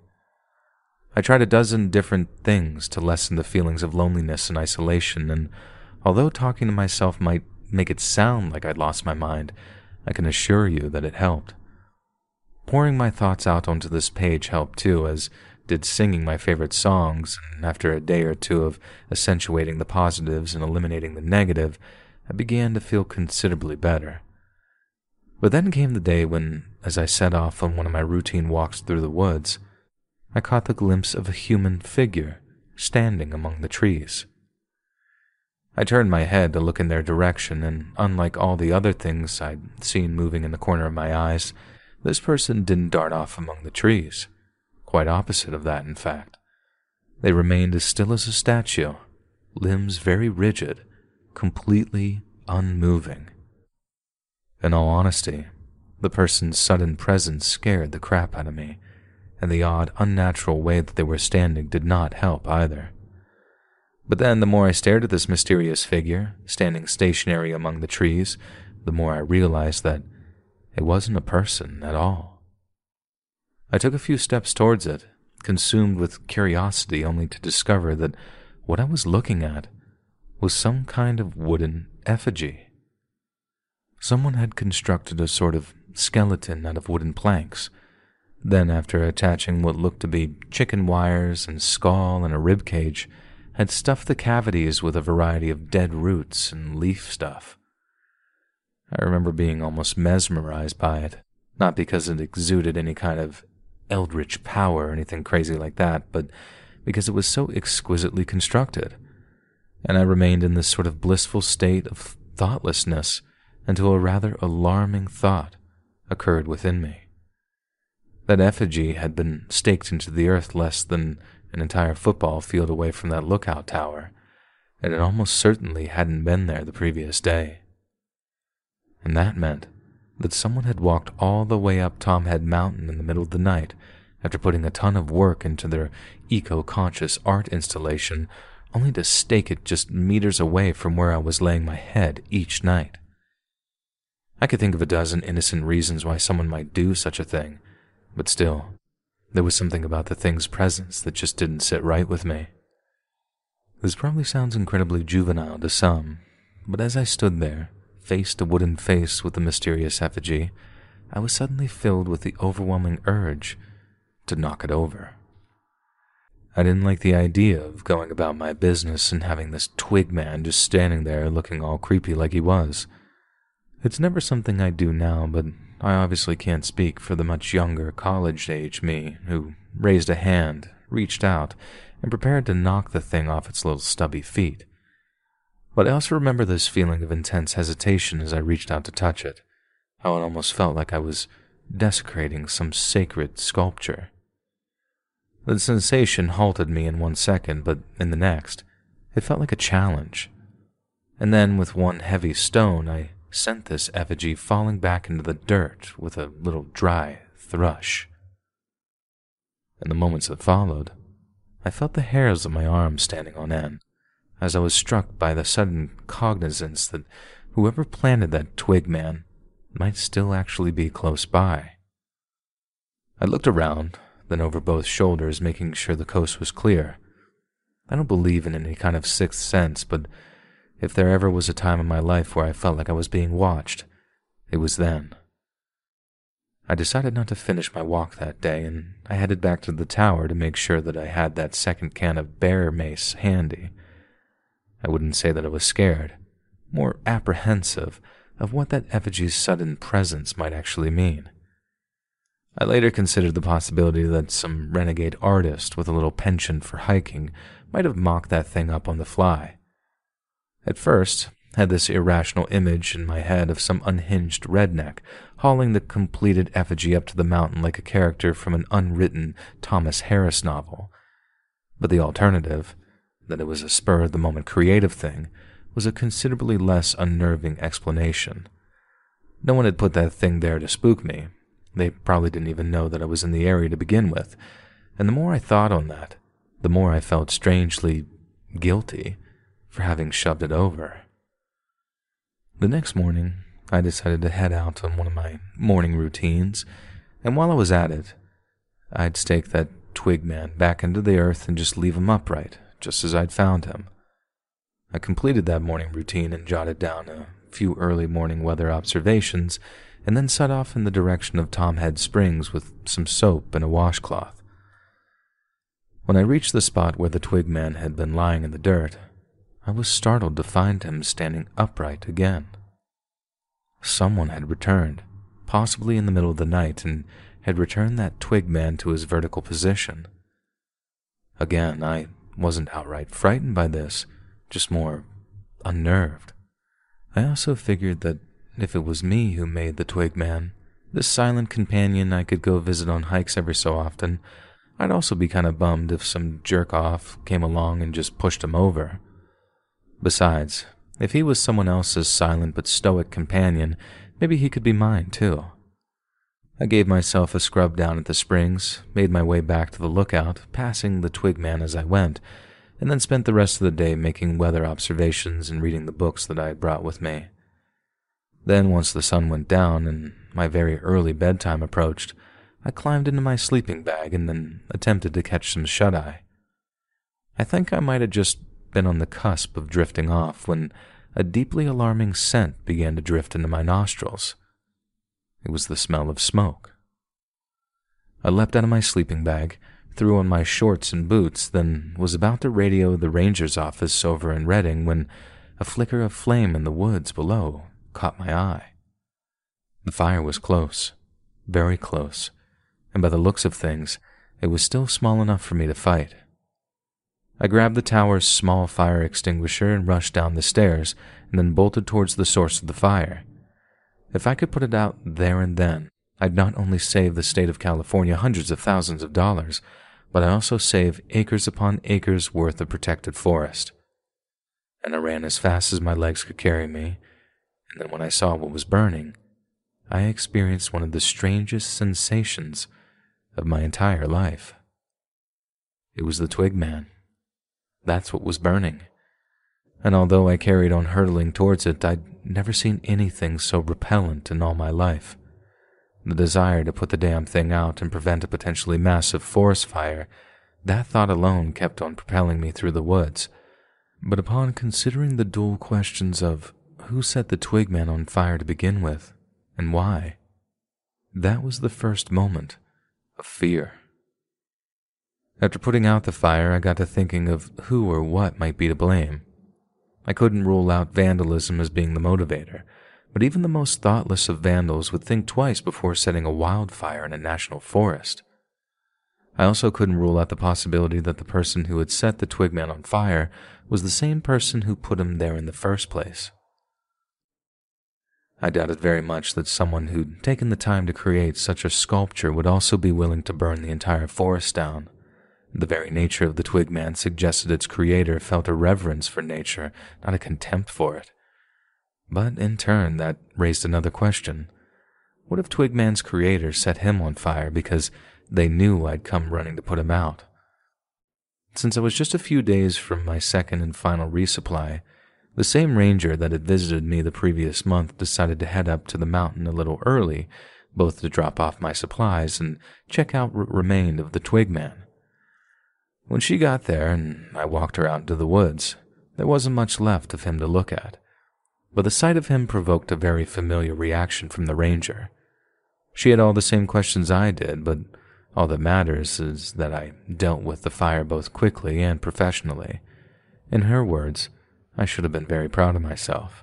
I tried a dozen different things to lessen the feelings of loneliness and isolation, and although talking to myself might make it sound like I'd lost my mind, I can assure you that it helped. Pouring my thoughts out onto this page helped too, as did singing my favorite songs, and after a day or two of accentuating the positives and eliminating the negative, I began to feel considerably better. But then came the day when, as I set off on one of my routine walks through the woods, I caught the glimpse of a human figure standing among the trees. I turned my head to look in their direction, and unlike all the other things I'd seen moving in the corner of my eyes, this person didn't dart off among the trees. Quite opposite of that, in fact. They remained as still as a statue, limbs very rigid, completely unmoving. In all honesty, the person's sudden presence scared the crap out of me, and the odd, unnatural way that they were standing did not help either. But then the more I stared at this mysterious figure, standing stationary among the trees, the more I realized that it wasn't a person at all. I took a few steps towards it, consumed with curiosity, only to discover that what I was looking at was some kind of wooden effigy. Someone had constructed a sort of skeleton out of wooden planks. Then, after attaching what looked to be chicken wires and skull and a rib cage, had stuffed the cavities with a variety of dead roots and leaf stuff. I remember being almost mesmerized by it, not because it exuded any kind of eldritch power or anything crazy like that, but because it was so exquisitely constructed, and I remained in this sort of blissful state of thoughtlessness until a rather alarming thought occurred within me. That effigy had been staked into the earth less than an entire football field away from that lookout tower, and it almost certainly hadn't been there the previous day. And that meant that someone had walked all the way up Tom Head Mountain in the middle of the night after putting a ton of work into their eco-conscious art installation, only to stake it just meters away from where I was laying my head each night. I could think of a dozen innocent reasons why someone might do such a thing, but still, there was something about the thing's presence that just didn't sit right with me. This probably sounds incredibly juvenile to some, but as I stood there, face to wooden face with the mysterious effigy, I was suddenly filled with the overwhelming urge to knock it over. I didn't like the idea of going about my business and having this twig man just standing there looking all creepy like he was. It's never something I do now, but I obviously can't speak for the much younger, college-age me who raised a hand, reached out, and prepared to knock the thing off its little stubby feet. But I also remember this feeling of intense hesitation as I reached out to touch it, how it almost felt like I was desecrating some sacred sculpture. The sensation halted me in 1 second, but in the next, it felt like a challenge. And then, with one heavy stone, I sent this effigy falling back into the dirt with a little dry thrush. In the moments that followed, I felt the hairs of my arms standing on end, as I was struck by the sudden cognizance that whoever planted that twig man might still actually be close by. I looked around, then over both shoulders, making sure the coast was clear. I don't believe in any kind of sixth sense, but if there ever was a time in my life where I felt like I was being watched, it was then. I decided not to finish my walk that day, and I headed back to the tower to make sure that I had that second can of bear mace handy. I wouldn't say that I was scared, more apprehensive of what that effigy's sudden presence might actually mean. I later considered the possibility that some renegade artist with a little penchant for hiking might have mocked that thing up on the fly. At first, I had this irrational image in my head of some unhinged redneck hauling the completed effigy up to the mountain like a character from an unwritten Thomas Harris novel. But the alternative, that it was a spur-of-the-moment creative thing, was a considerably less unnerving explanation. No one had put that thing there to spook me. They probably didn't even know that I was in the area to begin with, and the more I thought on that, the more I felt strangely guilty for having shoved it over. The next morning, I decided to head out on one of my morning routines, and while I was at it, I'd stake that twig man back into the earth and just leave him upright, just as I'd found him. I completed that morning routine and jotted down a few early morning weather observations, and then set off in the direction of Tom Head Springs with some soap and a washcloth. When I reached the spot where the twig man had been lying in the dirt, I was startled to find him standing upright again. Someone had returned, possibly in the middle of the night, and had returned that twig man to his vertical position. Again, I wasn't outright frightened by this, just more unnerved. I also figured that if it was me who made the twig man, this silent companion I could go visit on hikes every so often, I'd also be kind of bummed if some jerk-off came along and just pushed him over. Besides, if he was someone else's silent but stoic companion, maybe he could be mine too. I gave myself a scrub down at the springs, made my way back to the lookout, passing the twig man as I went, and then spent the rest of the day making weather observations and reading the books that I had brought with me. Then, once the sun went down and my very early bedtime approached, I climbed into my sleeping bag and then attempted to catch some shut-eye. I think I might have just been on the cusp of drifting off when a deeply alarming scent began to drift into my nostrils. It was the smell of smoke. I leapt out of my sleeping bag, threw on my shorts and boots, then was about to radio the ranger's office over in Redding when a flicker of flame in the woods below caught my eye. The fire was close, very close, and by the looks of things, it was still small enough for me to fight. I grabbed the tower's small fire extinguisher and rushed down the stairs, and then bolted towards the source of the fire. If I could put it out there and then, I'd not only save the state of California hundreds of thousands of dollars, but I'd also save acres upon acres worth of protected forest. And I ran as fast as my legs could carry me, and then when I saw what was burning, I experienced one of the strangest sensations of my entire life. It was the twig man. That's what was burning. And although I carried on hurtling towards it, I'd never seen anything so repellent in all my life. The desire to put the damn thing out and prevent a potentially massive forest fire, that thought alone kept on propelling me through the woods. But upon considering the dual questions of who set the twig man on fire to begin with, and why, that was the first moment of fear. After putting out the fire, I got to thinking of who or what might be to blame. I couldn't rule out vandalism as being the motivator, but even the most thoughtless of vandals would think twice before setting a wildfire in a national forest. I also couldn't rule out the possibility that the person who had set the Twigman on fire was the same person who put him there in the first place. I doubted very much that someone who'd taken the time to create such a sculpture would also be willing to burn the entire forest down. The very nature of the Twigman suggested its creator felt a reverence for nature, not a contempt for it. But in turn, that raised another question. What if Twigman's creator set him on fire because they knew I'd come running to put him out? Since I was just a few days from my second and final resupply, the same ranger that had visited me the previous month decided to head up to the mountain a little early, both to drop off my supplies and check out what remained of the Twigman. When she got there and I walked her out into the woods, there wasn't much left of him to look at, but the sight of him provoked a very familiar reaction from the ranger. She had all the same questions I did, but all that matters is that I dealt with the fire both quickly and professionally. In her words, I should have been very proud of myself.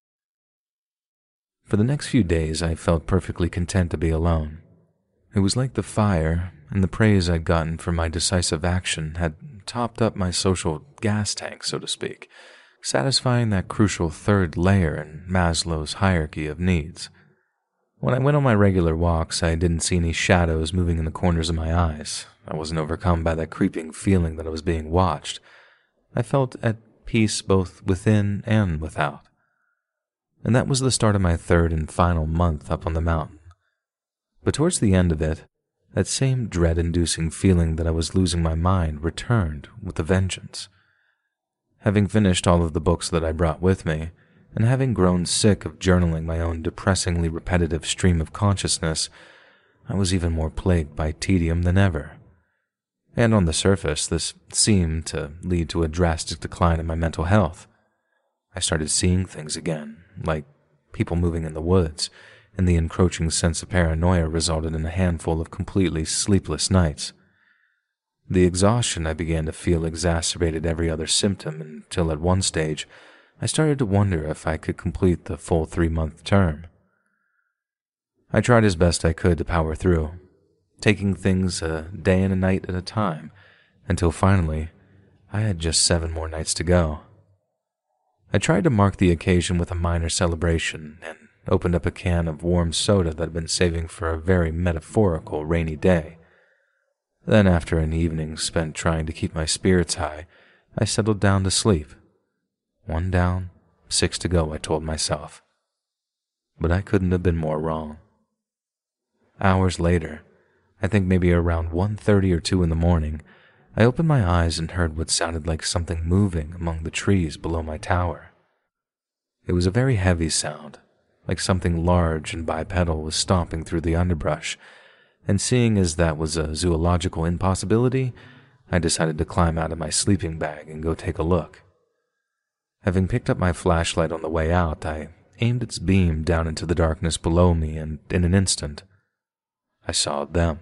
For the next few days, I felt perfectly content to be alone. It was like the fire and the praise I'd gotten for my decisive action had topped up my social gas tank, so to speak, satisfying that crucial third layer in Maslow's hierarchy of needs. When I went on my regular walks, I didn't see any shadows moving in the corners of my eyes. I wasn't overcome by that creeping feeling that I was being watched. I felt at peace both within and without. And that was the start of my third and final month up on the mountain. But towards the end of it, that same dread-inducing feeling that I was losing my mind returned with a vengeance. Having finished all of the books that I brought with me, and having grown sick of journaling my own depressingly repetitive stream of consciousness, I was even more plagued by tedium than ever. And on the surface, this seemed to lead to a drastic decline in my mental health. I started seeing things again, like people moving in the woods, and the encroaching sense of paranoia resulted in a handful of completely sleepless nights. The exhaustion I began to feel exacerbated every other symptom until at one stage I started to wonder if I could complete the full 3-month term. I tried as best I could to power through, taking things a day and a night at a time, until finally I had just 7 more nights to go. I tried to mark the occasion with a minor celebration and opened up a can of warm soda that I'd been saving for a very metaphorical rainy day. Then, after an evening spent trying to keep my spirits high, I settled down to sleep. 1 down, 6 to go, I told myself. But I couldn't have been more wrong. Hours later, I think maybe around 1:30 or 2 in the morning, I opened my eyes and heard what sounded like something moving among the trees below my tower. It was a very heavy sound, like something large and bipedal was stomping through the underbrush, and seeing as that was a zoological impossibility, I decided to climb out of my sleeping bag and go take a look. Having picked up my flashlight on the way out, I aimed its beam down into the darkness below me, and in an instant, I saw them.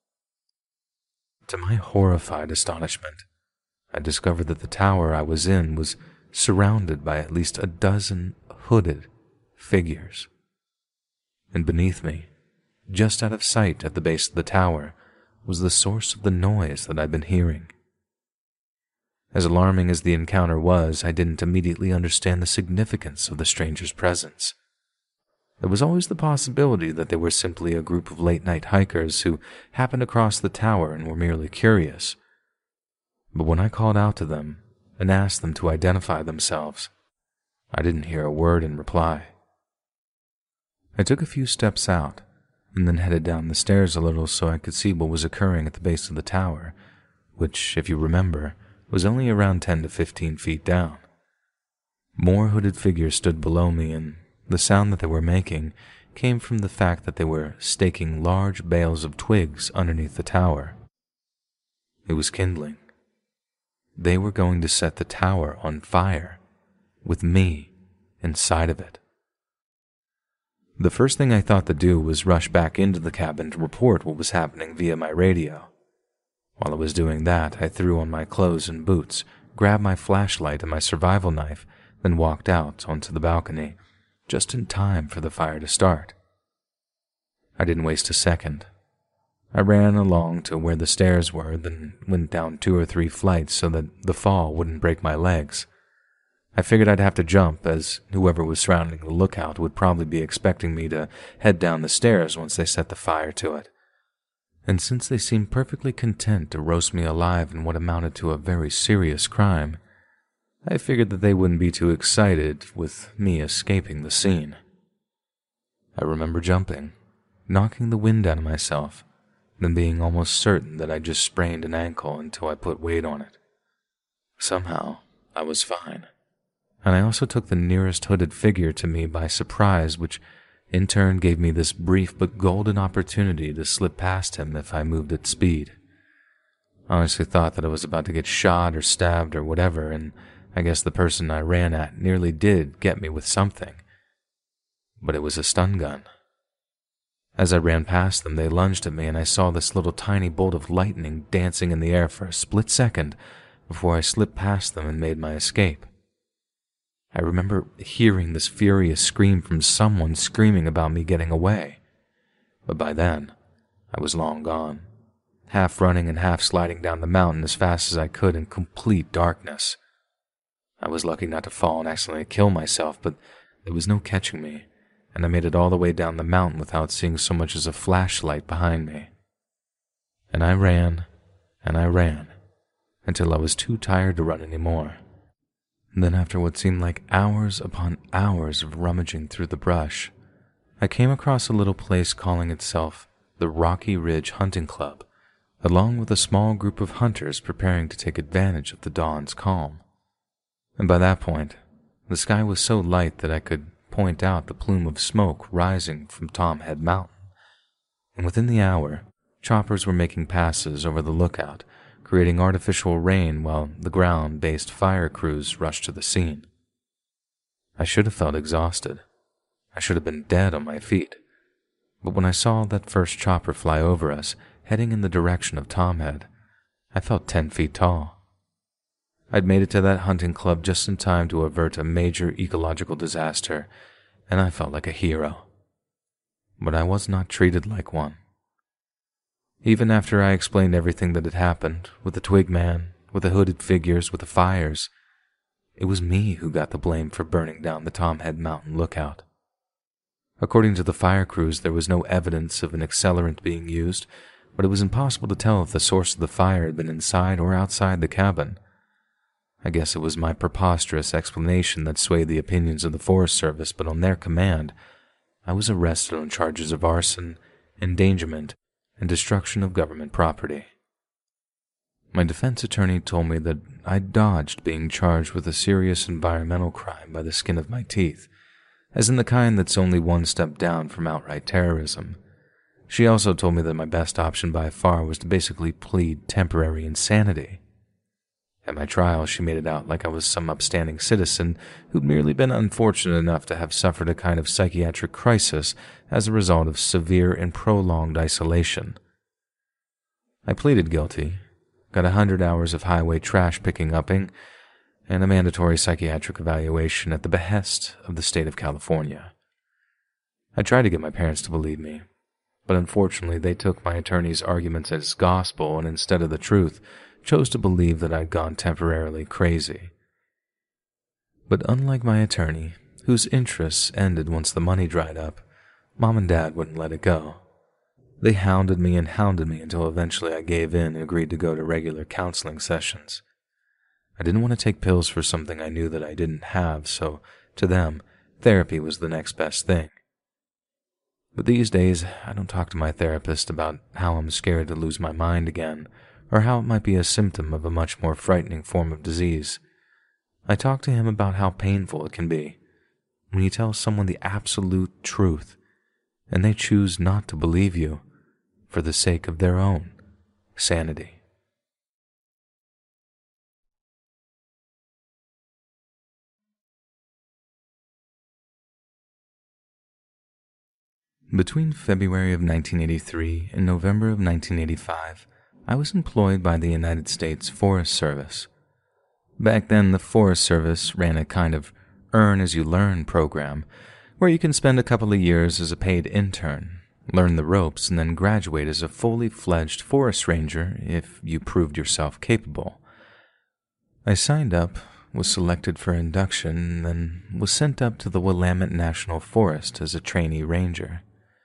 To my horrified astonishment, I discovered that the tower I was in was surrounded by at least a dozen hooded figures. And beneath me, just out of sight at the base of the tower, was the source of the noise that I'd been hearing. As alarming as the encounter was, I didn't immediately understand the significance of the stranger's presence. There was always the possibility that they were simply a group of late-night hikers who happened across the tower and were merely curious. But when I called out to them and asked them to identify themselves, I didn't hear a word in reply. I took a few steps out and then headed down the stairs a little so I could see what was occurring at the base of the tower, which, if you remember, was only around 10 to 15 feet down. More hooded figures stood below me, and the sound that they were making came from the fact that they were staking large bales of twigs underneath the tower. It was kindling. They were going to set the tower on fire, with me inside of it. The first thing I thought to do was rush back into the cabin to report what was happening via my radio. While I was doing that, I threw on my clothes and boots, grabbed my flashlight and my survival knife, then walked out onto the balcony, just in time for the fire to start. I didn't waste a second. I ran along to where the stairs were, then went down 2 or 3 flights so that the fall wouldn't break my legs. I figured I'd have to jump, as whoever was surrounding the lookout would probably be expecting me to head down the stairs once they set the fire to it. And since they seemed perfectly content to roast me alive in what amounted to a very serious crime, I figured that they wouldn't be too excited with me escaping the scene. I remember jumping, knocking the wind out of myself, then being almost certain that I just sprained an ankle until I put weight on it. Somehow, I was fine, and I also took the nearest hooded figure to me by surprise, which in turn gave me this brief but golden opportunity to slip past him if I moved at speed. I honestly thought that I was about to get shot or stabbed or whatever, and I guess the person I ran at nearly did get me with something. But it was a stun gun. As I ran past them, they lunged at me, and I saw this little tiny bolt of lightning dancing in the air for a split second before I slipped past them and made my escape. I remember hearing this furious scream from someone screaming about me getting away. But by then, I was long gone, half running and half sliding down the mountain as fast as I could in complete darkness. I was lucky not to fall and accidentally kill myself, but there was no catching me, and I made it all the way down the mountain without seeing so much as a flashlight behind me. And I ran, until I was too tired to run anymore. Then after what seemed like hours upon hours of rummaging through the brush, I came across a little place calling itself the Rocky Ridge Hunting Club, along with a small group of hunters preparing to take advantage of the dawn's calm. And by that point, the sky was so light that I could point out the plume of smoke rising from Tom Head Mountain. And within the hour, choppers were making passes over the lookout, creating artificial rain while the ground-based fire crews rushed to the scene. I should have felt exhausted. I should have been dead on my feet. But when I saw that first chopper fly over us, heading in the direction of Tom Head, I felt 10 feet tall. I'd made it to that hunting club just in time to avert a major ecological disaster, and I felt like a hero. But I was not treated like one. Even after I explained everything that had happened, with the twig man, with the hooded figures, with the fires, it was me who got the blame for burning down the Tom Head Mountain lookout. According to the fire crews, there was no evidence of an accelerant being used, but it was impossible to tell if the source of the fire had been inside or outside the cabin. I guess it was my preposterous explanation that swayed the opinions of the Forest Service, but on their command, I was arrested on charges of arson, endangerment, and destruction of government property. My defense attorney told me that I dodged being charged with a serious environmental crime by the skin of my teeth, as in the kind that's only one step down from outright terrorism. She also told me that my best option by far was to basically plead temporary insanity. At my trial, she made it out like I was some upstanding citizen who'd merely been unfortunate enough to have suffered a kind of psychiatric crisis as a result of severe and prolonged isolation. I pleaded guilty, got 100 hours of highway trash picking upping, and a mandatory psychiatric evaluation at the behest of the state of California. I tried to get my parents to believe me, but unfortunately they took my attorney's arguments as gospel and instead of the truth, chose to believe that I'd gone temporarily crazy. But unlike my attorney, whose interests ended once the money dried up, Mom and Dad wouldn't let it go. They hounded me until eventually I gave in and agreed to go to regular counseling sessions. I didn't want to take pills for something I knew that I didn't have, so to them, therapy was the next best thing. But these days, I don't talk to my therapist about how I'm scared to lose my mind again, or how it might be a symptom of a much more frightening form of disease. I talk to him about how painful it can be when you tell someone the absolute truth, and they choose not to believe you for the sake of their own sanity. Between February of 1983 and November of 1985, I was employed by the United States Forest Service. Back then, the Forest Service ran a kind of earn-as-you-learn program where you can spend a couple of years as a paid intern, learn the ropes, and then graduate as a fully fledged forest ranger if you proved yourself capable. I signed up, was selected for induction, and then was sent up to the Willamette National Forest as a trainee ranger.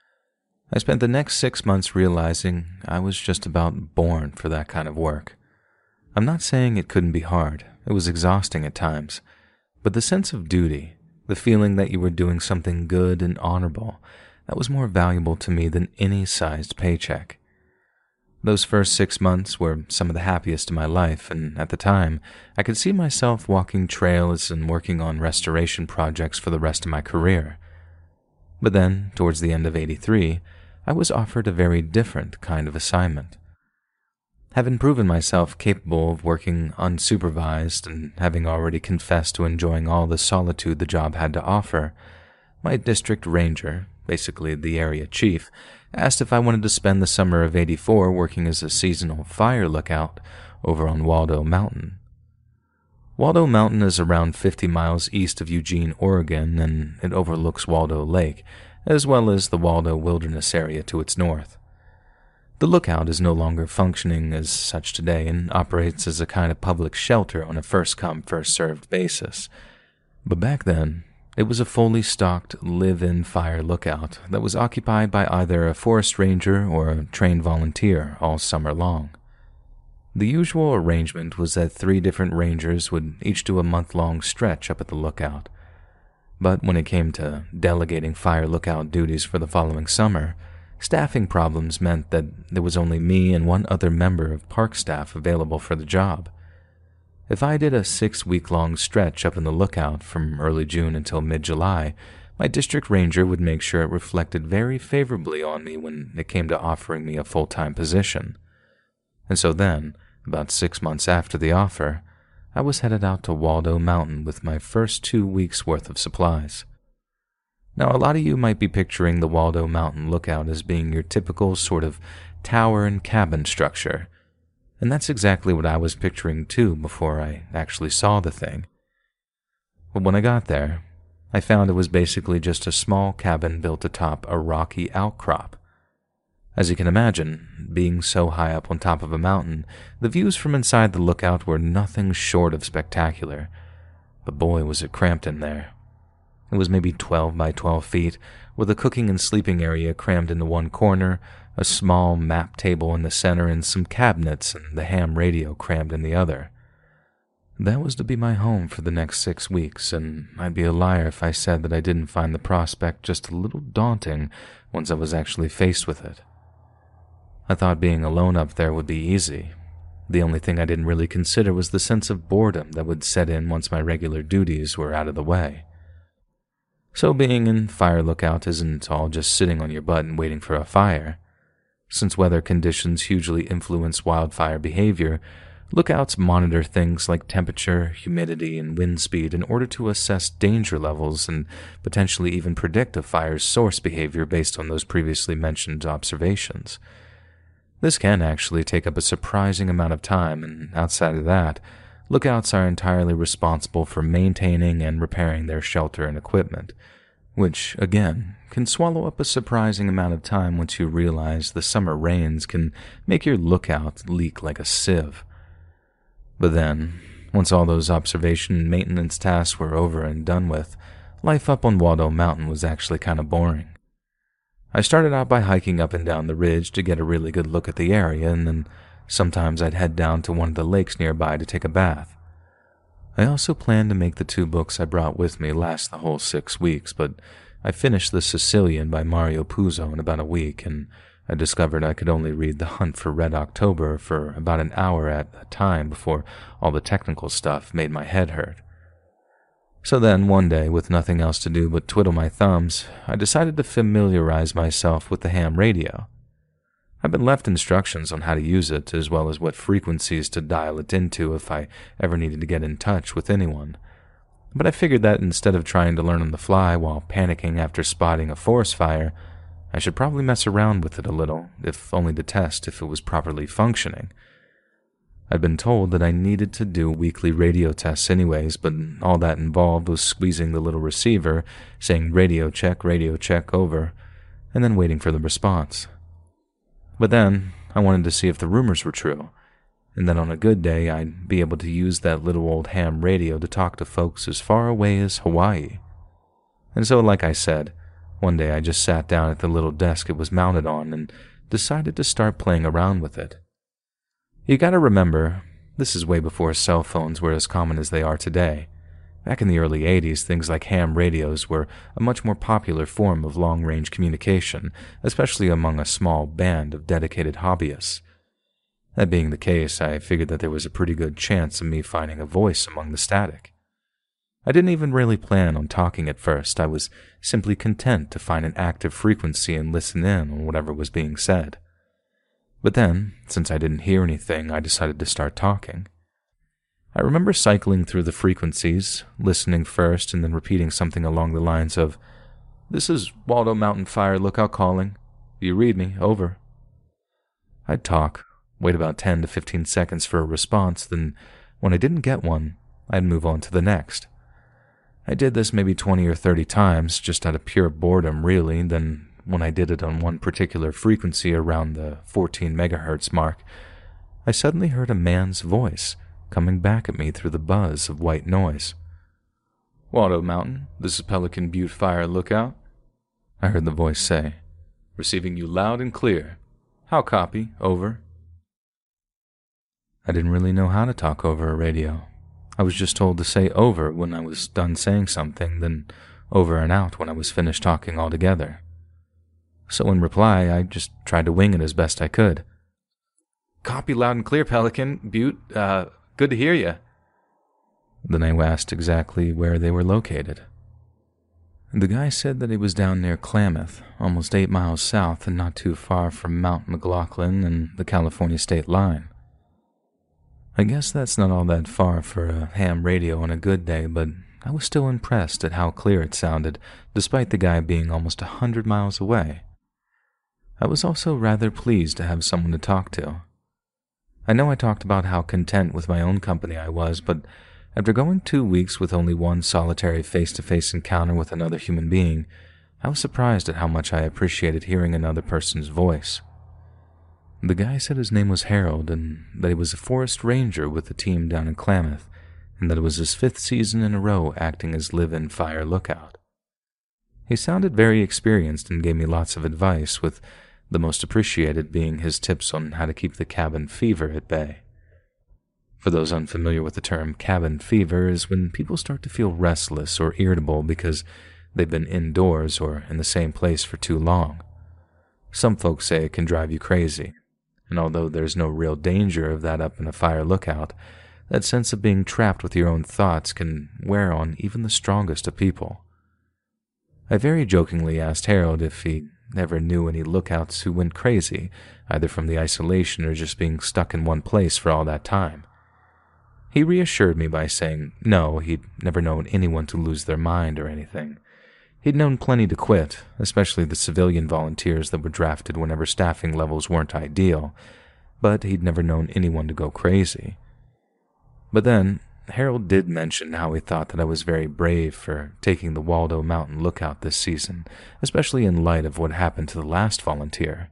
I spent the next 6 months realizing I was just about born for that kind of work. I'm not saying it couldn't be hard. It was exhausting at times. But the sense of duty, the feeling that you were doing something good and honorable, that was more valuable to me than any sized paycheck. Those first 6 months were some of the happiest of my life, and at the time, I could see myself walking trails and working on restoration projects for the rest of my career. But then, towards the end of '83, I was offered a very different kind of assignment. Having proven myself capable of working unsupervised and having already confessed to enjoying all the solitude the job had to offer, my district ranger, basically the area chief, asked if I wanted to spend the summer of '84 working as a seasonal fire lookout over on Waldo Mountain. Waldo Mountain is around 50 miles east of Eugene, Oregon, and it overlooks Waldo Lake, as well as the Waldo Wilderness area to its north. The lookout is no longer functioning as such today and operates as a kind of public shelter on a first-come, first-served basis. But back then, it was a fully stocked live-in fire lookout that was occupied by either a forest ranger or a trained volunteer all summer long. The usual arrangement was that 3 different rangers would each do a month-long stretch up at the lookout. But when it came to delegating fire lookout duties for the following summer, staffing problems meant that there was only me and 1 other member of park staff available for the job. If I did a 6-week-long stretch up in the lookout from early June until mid-July, my district ranger would make sure it reflected very favorably on me when it came to offering me a full-time position. And so then, about 6 months after the offer, I was headed out to Waldo Mountain with my first 2 weeks' worth of supplies. Now, a lot of you might be picturing the Waldo Mountain lookout as being your typical sort of tower and cabin structure, and that's exactly what I was picturing too before I actually saw the thing. But when I got there, I found it was basically just a small cabin built atop a rocky outcrop. As you can imagine, being so high up on top of a mountain, the views from inside the lookout were nothing short of spectacular. But boy, was it cramped in there. It was maybe 12 by 12 feet, with a cooking and sleeping area crammed into one corner, a small map table in the center, and some cabinets and the ham radio crammed in the other. That was to be my home for the next 6 weeks, and I'd be a liar if I said that I didn't find the prospect just a little daunting once I was actually faced with it. I thought being alone up there would be easy. The only thing I didn't really consider was the sense of boredom that would set in once my regular duties were out of the way. So being in fire lookout isn't all just sitting on your butt and waiting for a fire. Since weather conditions hugely influence wildfire behavior, lookouts monitor things like temperature, humidity, and wind speed in order to assess danger levels and potentially even predict a fire's source behavior based on those previously mentioned observations. This can actually take up a surprising amount of time, and outside of that, lookouts are entirely responsible for maintaining and repairing their shelter and equipment, which, again, can swallow up a surprising amount of time once you realize the summer rains can make your lookout leak like a sieve. But then, once all those observation and maintenance tasks were over and done with, life up on Waldo Mountain was actually kind of boring. I started out by hiking up and down the ridge to get a really good look at the area, and then sometimes I'd head down to one of the lakes nearby to take a bath. I also planned to make the 2 books I brought with me last the whole 6 weeks, but I finished The Sicilian by Mario Puzo in about a week, and I discovered I could only read The Hunt for Red October for about an hour at a time before all the technical stuff made my head hurt. So then, one day, with nothing else to do but twiddle my thumbs, I decided to familiarize myself with the ham radio. I've been left instructions on how to use it, as well as what frequencies to dial it into if I ever needed to get in touch with anyone. But I figured that instead of trying to learn on the fly while panicking after spotting a forest fire, I should probably mess around with it a little, if only to test if it was properly functioning. I'd been told that I needed to do weekly radio tests anyways, but all that involved was squeezing the little receiver, saying radio check, over, and then waiting for the response. But then, I wanted to see if the rumors were true, and that on a good day I'd be able to use that little old ham radio to talk to folks as far away as Hawaii. And so, like I said, one day I just sat down at the little desk it was mounted on and decided to start playing around with it. You gotta remember, this is way before cell phones were as common as they are today. Back in the early 80s, things like ham radios were a much more popular form of long-range communication, especially among a small band of dedicated hobbyists. That being the case, I figured that there was a pretty good chance of me finding a voice among the static. I didn't even really plan on talking at first. I was simply content to find an active frequency and listen in on whatever was being said. But then, since I didn't hear anything, I decided to start talking. I remember cycling through the frequencies, listening first and then repeating something along the lines of, "This is Waldo Mountain Fire Lookout calling. Do you read me? Over." I'd talk, wait about 10 to 15 seconds for a response, then when I didn't get one, I'd move on to the next. I did this maybe 20 or 30 times, just out of pure boredom really. Then when I did it on one particular frequency around the 14 megahertz mark, I suddenly heard a man's voice coming back at me through the buzz of white noise. "Waldo Mountain, this is Pelican Butte Fire Lookout," I heard the voice say. "Receiving you loud and clear. How copy? Over." I didn't really know how to talk over a radio. I was just told to say over when I was done saying something, then over and out when I was finished talking altogether. So in reply, I just tried to wing it as best I could. "Copy loud and clear, Pelican, Butte, good to hear you." Then I asked exactly where they were located. The guy said that he was down near Klamath, almost 8 miles south and not too far from Mount McLaughlin and the California state line. I guess that's not all that far for a ham radio on a good day, but I was still impressed at how clear it sounded, despite the guy being almost 100 miles away. I was also rather pleased to have someone to talk to. I know I talked about how content with my own company I was, but after going 2 weeks with only one solitary face-to-face encounter with another human being, I was surprised at how much I appreciated hearing another person's voice. The guy said his name was Harold and that he was a forest ranger with the team down in Klamath, and that it was his 5th season in a row acting as live-in fire lookout. He sounded very experienced and gave me lots of advice, with the most appreciated being his tips on how to keep the cabin fever at bay. For those unfamiliar with the term, cabin fever is when people start to feel restless or irritable because they've been indoors or in the same place for too long. Some folks say it can drive you crazy, and although there's no real danger of that up in a fire lookout, that sense of being trapped with your own thoughts can wear on even the strongest of people. I very jokingly asked Harold if he ever knew any lookouts who went crazy, either from the isolation or just being stuck in one place for all that time. He reassured me by saying no, he'd never known anyone to lose their mind or anything. He'd known plenty to quit, especially the civilian volunteers that were drafted whenever staffing levels weren't ideal, but he'd never known anyone to go crazy. But then, Harold did mention how he thought that I was very brave for taking the Waldo Mountain Lookout this season, especially in light of what happened to the last volunteer.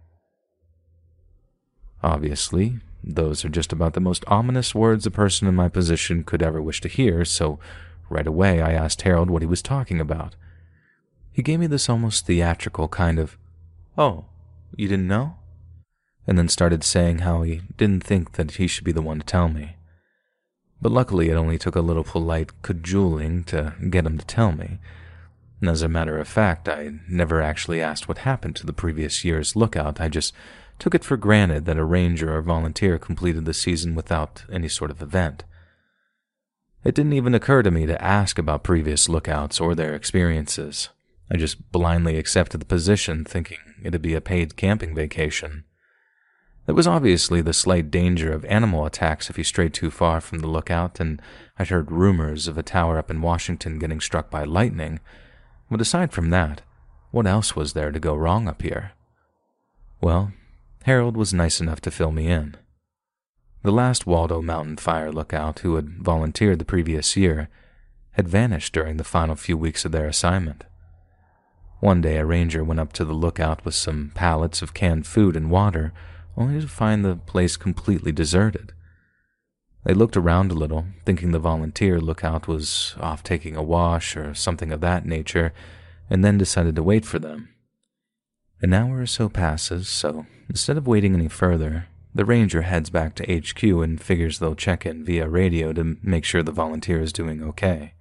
Obviously, those are just about the most ominous words a person in my position could ever wish to hear, so right away I asked Harold what he was talking about. He gave me this almost theatrical kind of, "Oh, you didn't know?" and then started saying how he didn't think that he should be the one to tell me. But luckily it only took a little polite cajoling to get him to tell me. And as a matter of fact, I never actually asked what happened to the previous year's lookout. I just took it for granted that a ranger or volunteer completed the season without any sort of event. It didn't even occur to me to ask about previous lookouts or their experiences. I just blindly accepted the position, thinking it'd be a paid camping vacation. There was obviously the slight danger of animal attacks if you strayed too far from the lookout, and I'd heard rumors of a tower up in Washington getting struck by lightning. But aside from that, what else was there to go wrong up here? Well, Harold was nice enough to fill me in. The last Waldo Mountain Fire lookout, who had volunteered the previous year, had vanished during the final few weeks of their assignment. One day, a ranger went up to the lookout with some pallets of canned food and water, only to find the place completely deserted. They looked around a little, thinking the volunteer lookout was off taking a wash or something of that nature, and then decided to wait for them. An hour or so passes, so instead of waiting any further, the ranger heads back to HQ and figures they'll check in via radio to make sure the volunteer is doing okay.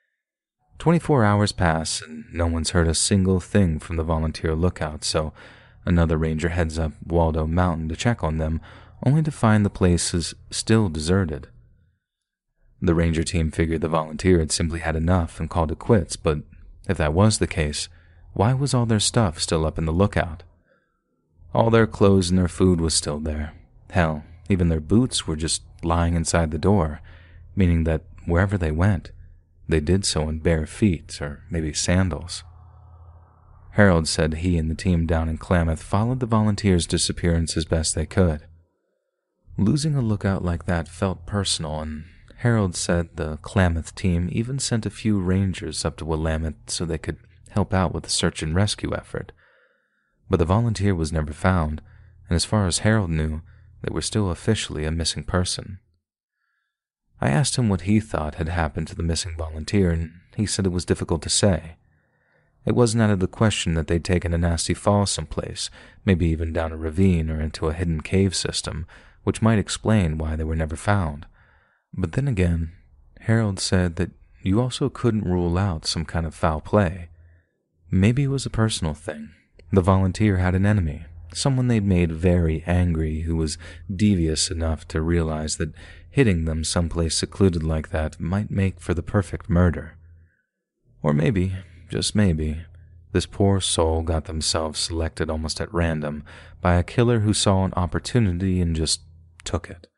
24 hours pass and no one's heard a single thing from the volunteer lookout, so another ranger heads up Waldo Mountain to check on them, only to find the place is still deserted. The ranger team figured the volunteer had simply had enough and called it quits, but if that was the case, why was all their stuff still up in the lookout? All their clothes and their food was still there. Hell, even their boots were just lying inside the door, meaning that wherever they went, they did so in bare feet or maybe sandals. Harold said he and the team down in Klamath followed the volunteers' disappearance as best they could. Losing a lookout like that felt personal, and Harold said the Klamath team even sent a few rangers up to Willamette so they could help out with the search and rescue effort. But the volunteer was never found, and as far as Harold knew, they were still officially a missing person. I asked him what he thought had happened to the missing volunteer, and he said it was difficult to say. It wasn't out of the question that they'd taken a nasty fall someplace, maybe even down a ravine or into a hidden cave system, which might explain why they were never found. But then again, Harold said that you also couldn't rule out some kind of foul play. Maybe it was a personal thing. The volunteer had an enemy, someone they'd made very angry who was devious enough to realize that hitting them someplace secluded like that might make for the perfect murder. Or maybe, just maybe, this poor soul got themselves selected almost at random by a killer who saw an opportunity and just took it.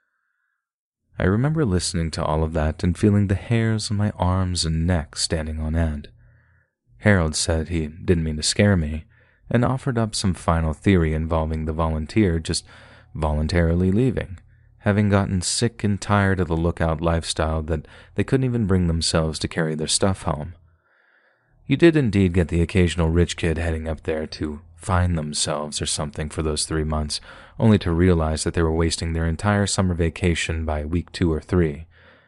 I remember listening to all of that and feeling the hairs on my arms and neck standing on end. Harold said he didn't mean to scare me, and offered up some final theory involving the volunteer just voluntarily leaving, having gotten sick and tired of the lookout lifestyle that they couldn't even bring themselves to carry their stuff home. You did indeed get the occasional rich kid heading up there to find themselves or something for those 3 months, only to realize that they were wasting their entire summer vacation by week 2 or 3.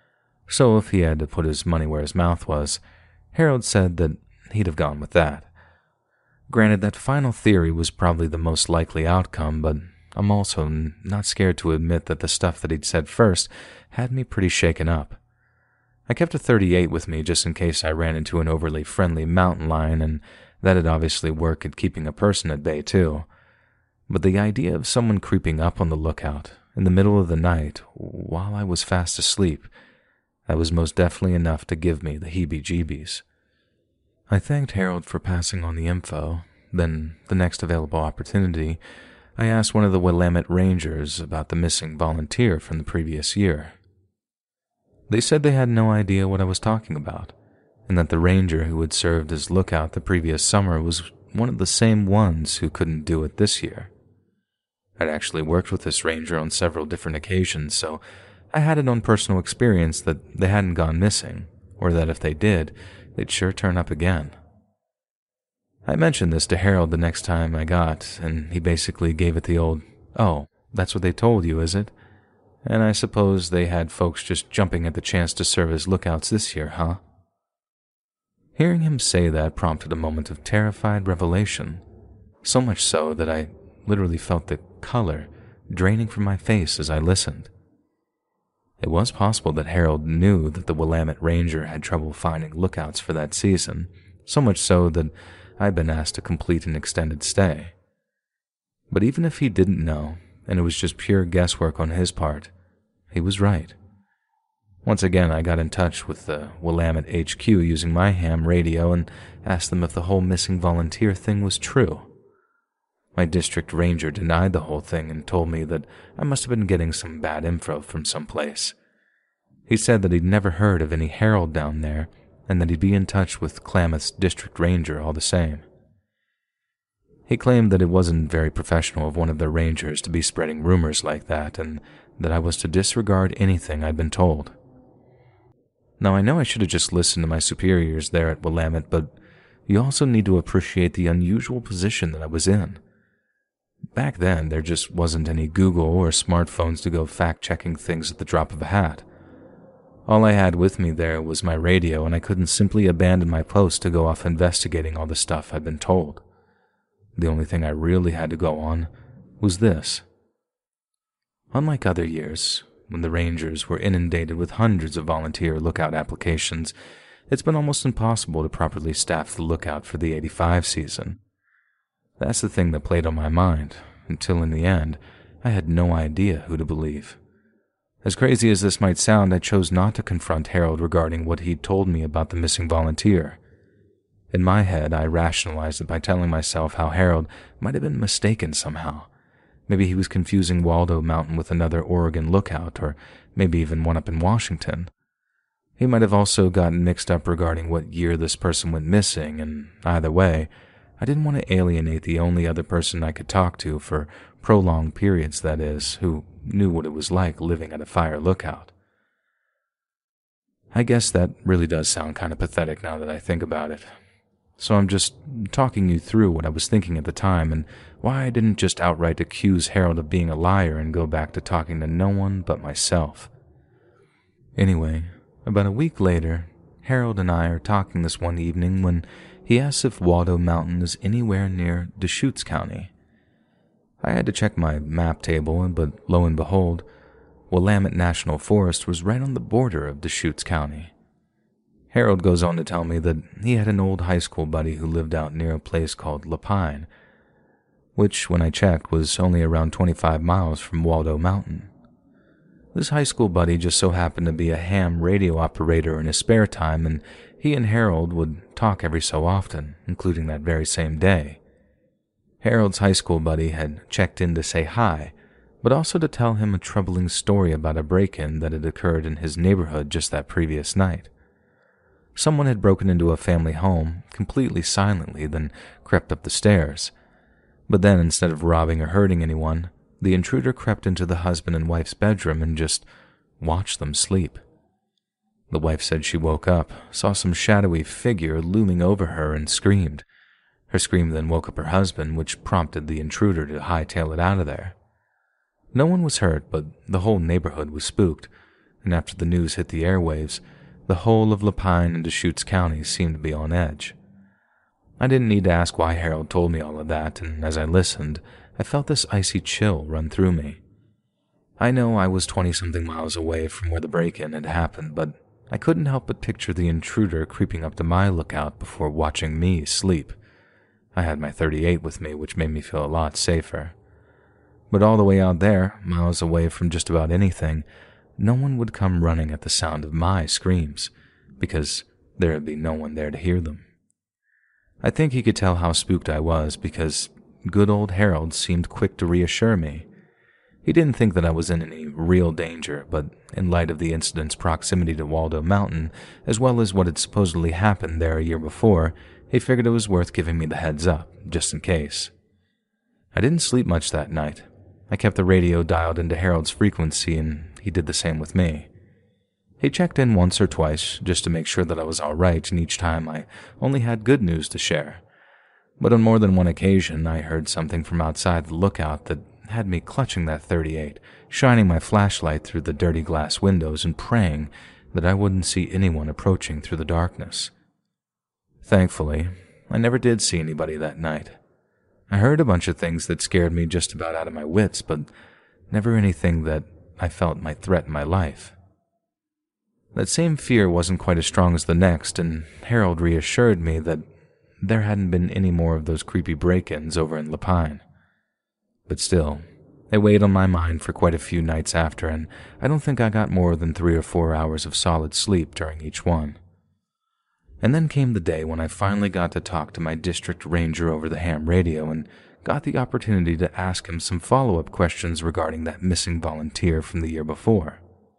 So if he had to put his money where his mouth was, Harold said that he'd have gone with that. Granted, that final theory was probably the most likely outcome, but I'm also not scared to admit that the stuff that he'd said first had me pretty shaken up. I kept a .38 with me just in case I ran into an overly friendly mountain lion, and that'd obviously work at keeping a person at bay too. But the idea of someone creeping up on the lookout in the middle of the night while I was fast asleep, that was most definitely enough to give me the heebie-jeebies. I thanked Harold for passing on the info. Then, the next available opportunity, I asked one of the Willamette Rangers about the missing volunteer from the previous year. They said they had no idea what I was talking about, and that the ranger who had served as lookout the previous summer was one of the same ones who couldn't do it this year. I'd actually worked with this ranger on several different occasions, so I had it on personal experience that they hadn't gone missing, or that if they did, they'd sure turn up again. I mentioned this to Harold the next time I got, and he basically gave it the old, "Oh, that's what they told you, is it? And I suppose they had folks just jumping at the chance to serve as lookouts this year, huh?" Hearing him say that prompted a moment of terrified revelation, so much so that I literally felt the color draining from my face as I listened. It was possible that Harold knew that the Willamette Ranger had trouble finding lookouts for that season, so much so that I'd been asked to complete an extended stay. But even if he didn't know, and it was just pure guesswork on his part, he was right. Once again, I got in touch with the Willamette HQ using my ham radio and asked them if the whole missing volunteer thing was true. My district ranger denied the whole thing and told me that I must have been getting some bad info from someplace. He said that he'd never heard of any Harold down there, and that he'd be in touch with Klamath's district ranger all the same. He claimed that it wasn't very professional of one of their rangers to be spreading rumors like that, and that I was to disregard anything I'd been told. Now, I know I should have just listened to my superiors there at Willamette, but you also need to appreciate the unusual position that I was in. Back then, there just wasn't any Google or smartphones to go fact-checking things at the drop of a hat. All I had with me there was my radio, and I couldn't simply abandon my post to go off investigating all the stuff I'd been told. The only thing I really had to go on was this. Unlike other years, when the Rangers were inundated with hundreds of volunteer lookout applications, it's been almost impossible to properly staff the lookout for the '85 season. That's the thing that played on my mind, until in the end, I had no idea who to believe. As crazy as this might sound, I chose not to confront Harold regarding what he'd told me about the missing volunteer. In my head, I rationalized it by telling myself how Harold might have been mistaken somehow. Maybe he was confusing Waldo Mountain with another Oregon lookout, or maybe even one up in Washington. He might have also gotten mixed up regarding what year this person went missing, and either way, I didn't want to alienate the only other person I could talk to for prolonged periods, that is, who knew what it was like living at a fire lookout. I guess that really does sound kind of pathetic now that I think about it. So I'm just talking you through what I was thinking at the time and why I didn't just outright accuse Harold of being a liar and go back to talking to no one but myself. Anyway, about a week later, Harold and I are talking this one evening when he asks if Waldo Mountain is anywhere near Deschutes County. I had to check my map table, but lo and behold, Willamette National Forest was right on the border of Deschutes County. Harold goes on to tell me that he had an old high school buddy who lived out near a place called Lapine, which, when I checked, was only around 25 miles from Waldo Mountain. This high school buddy just so happened to be a ham radio operator in his spare time, and he and Harold would talk every so often, including that very same day. Harold's high school buddy had checked in to say hi, but also to tell him a troubling story about a break-in that had occurred in his neighborhood just that previous night. Someone had broken into a family home completely silently, then crept up the stairs. But then, instead of robbing or hurting anyone, the intruder crept into the husband and wife's bedroom and just watched them sleep. The wife said she woke up, saw some shadowy figure looming over her, and screamed. Her scream then woke up her husband, which prompted the intruder to hightail it out of there. No one was hurt, but the whole neighborhood was spooked, and after the news hit the airwaves, the whole of Lapine and Deschutes County seemed to be on edge. I didn't need to ask why Harold told me all of that, and as I listened, I felt this icy chill run through me. I know I was 20-something miles away from where the break-in had happened, but I couldn't help but picture the intruder creeping up to my lookout before watching me sleep. I had my .38 with me, which made me feel a lot safer. But all the way out there, miles away from just about anything, no one would come running at the sound of my screams, because there would be no one there to hear them. I think he could tell how spooked I was, because good old Harold seemed quick to reassure me. He didn't think that I was in any real danger, but in light of the incident's proximity to Waldo Mountain, as well as what had supposedly happened there a year before, he figured it was worth giving me the heads up, just in case. I didn't sleep much that night. I kept the radio dialed into Harold's frequency, and he did the same with me. He checked in once or twice, just to make sure that I was all right, and each time I only had good news to share. But on more than one occasion, I heard something from outside the lookout that had me clutching that .38, shining my flashlight through the dirty glass windows and praying that I wouldn't see anyone approaching through the darkness. Thankfully, I never did see anybody that night. I heard a bunch of things that scared me just about out of my wits, but never anything that I felt might threaten my life. That same fear wasn't quite as strong as the next, and Harold reassured me that there hadn't been any more of those creepy break-ins over in Lapine. But still, it weighed on my mind for quite a few nights after, and I don't think I got more than 3 or 4 hours of solid sleep during each one. And then came the day when I finally got to talk to my district ranger over the ham radio and got the opportunity to ask him some follow-up questions regarding that missing volunteer from the year before.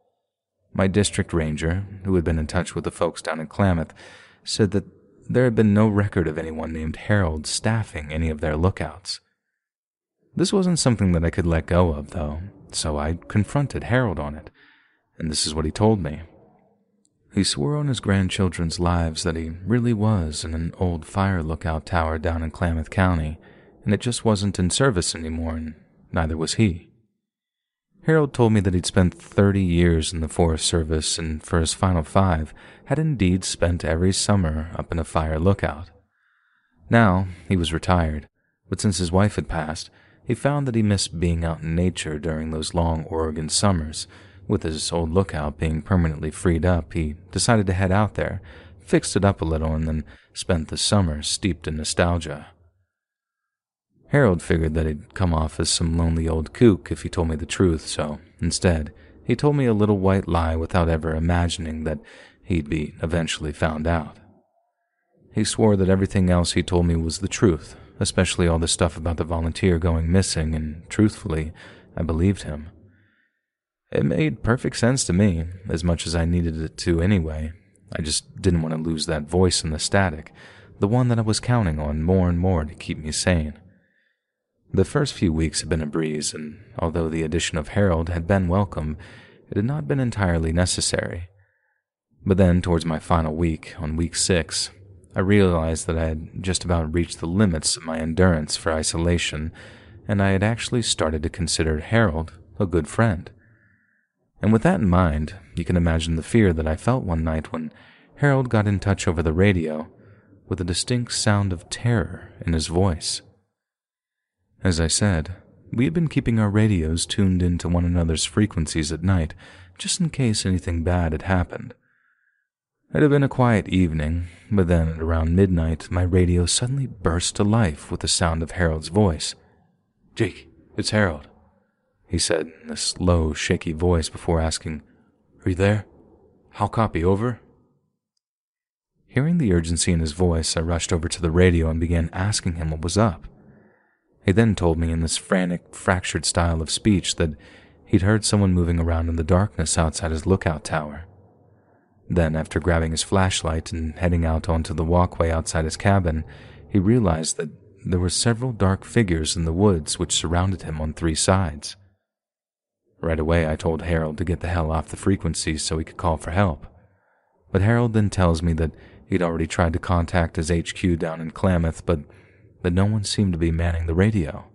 My district ranger, who had been in touch with the folks down in Klamath, said that there had been no record of anyone named Harold staffing any of their lookouts. This wasn't something that I could let go of, though, so I confronted Harold on it, and this is what he told me. He swore on his grandchildren's lives that he really was in an old fire lookout tower down in Klamath County, and it just wasn't in service anymore, and neither was he. Harold told me that he'd spent 30 years in the Forest Service, and for his final 5, had indeed spent every summer up in a fire lookout. Now, he was retired, but since his wife had passed, he found that he missed being out in nature during those long Oregon summers. With his old lookout being permanently freed up, he decided to head out there, fixed it up a little, and then spent the summer steeped in nostalgia. Harold figured that he'd come off as some lonely old kook if he told me the truth, so instead, he told me a little white lie without ever imagining that he'd be eventually found out. He swore that everything else he told me was the truth, especially all the stuff about the volunteer going missing, and truthfully, I believed him. It made perfect sense to me, as much as I needed it to anyway. I just didn't want to lose that voice in the static, the one that I was counting on more and more to keep me sane. The first few weeks had been a breeze, and although the addition of Harold had been welcome, it had not been entirely necessary. But then, towards my final week, on week 6, I realized that I had just about reached the limits of my endurance for isolation, and I had actually started to consider Harold a good friend. And with that in mind, you can imagine the fear that I felt one night when Harold got in touch over the radio with a distinct sound of terror in his voice. As I said, we had been keeping our radios tuned into one another's frequencies at night, just in case anything bad had happened. It had been a quiet evening, but then at around midnight, my radio suddenly burst to life with the sound of Harold's voice. "Jake, it's Harold," he said in this low, shaky voice before asking, "Are you there? How copy, over?" Hearing the urgency in his voice, I rushed over to the radio and began asking him what was up. He then told me in this frantic, fractured style of speech that he'd heard someone moving around in the darkness outside his lookout tower. Then, after grabbing his flashlight and heading out onto the walkway outside his cabin, he realized that there were several dark figures in the woods which surrounded him on 3 sides. Right away, I told Harold to get the hell off the frequency so he could call for help. But Harold then tells me that he'd already tried to contact his HQ down in Klamath, but that no one seemed to be manning the radio.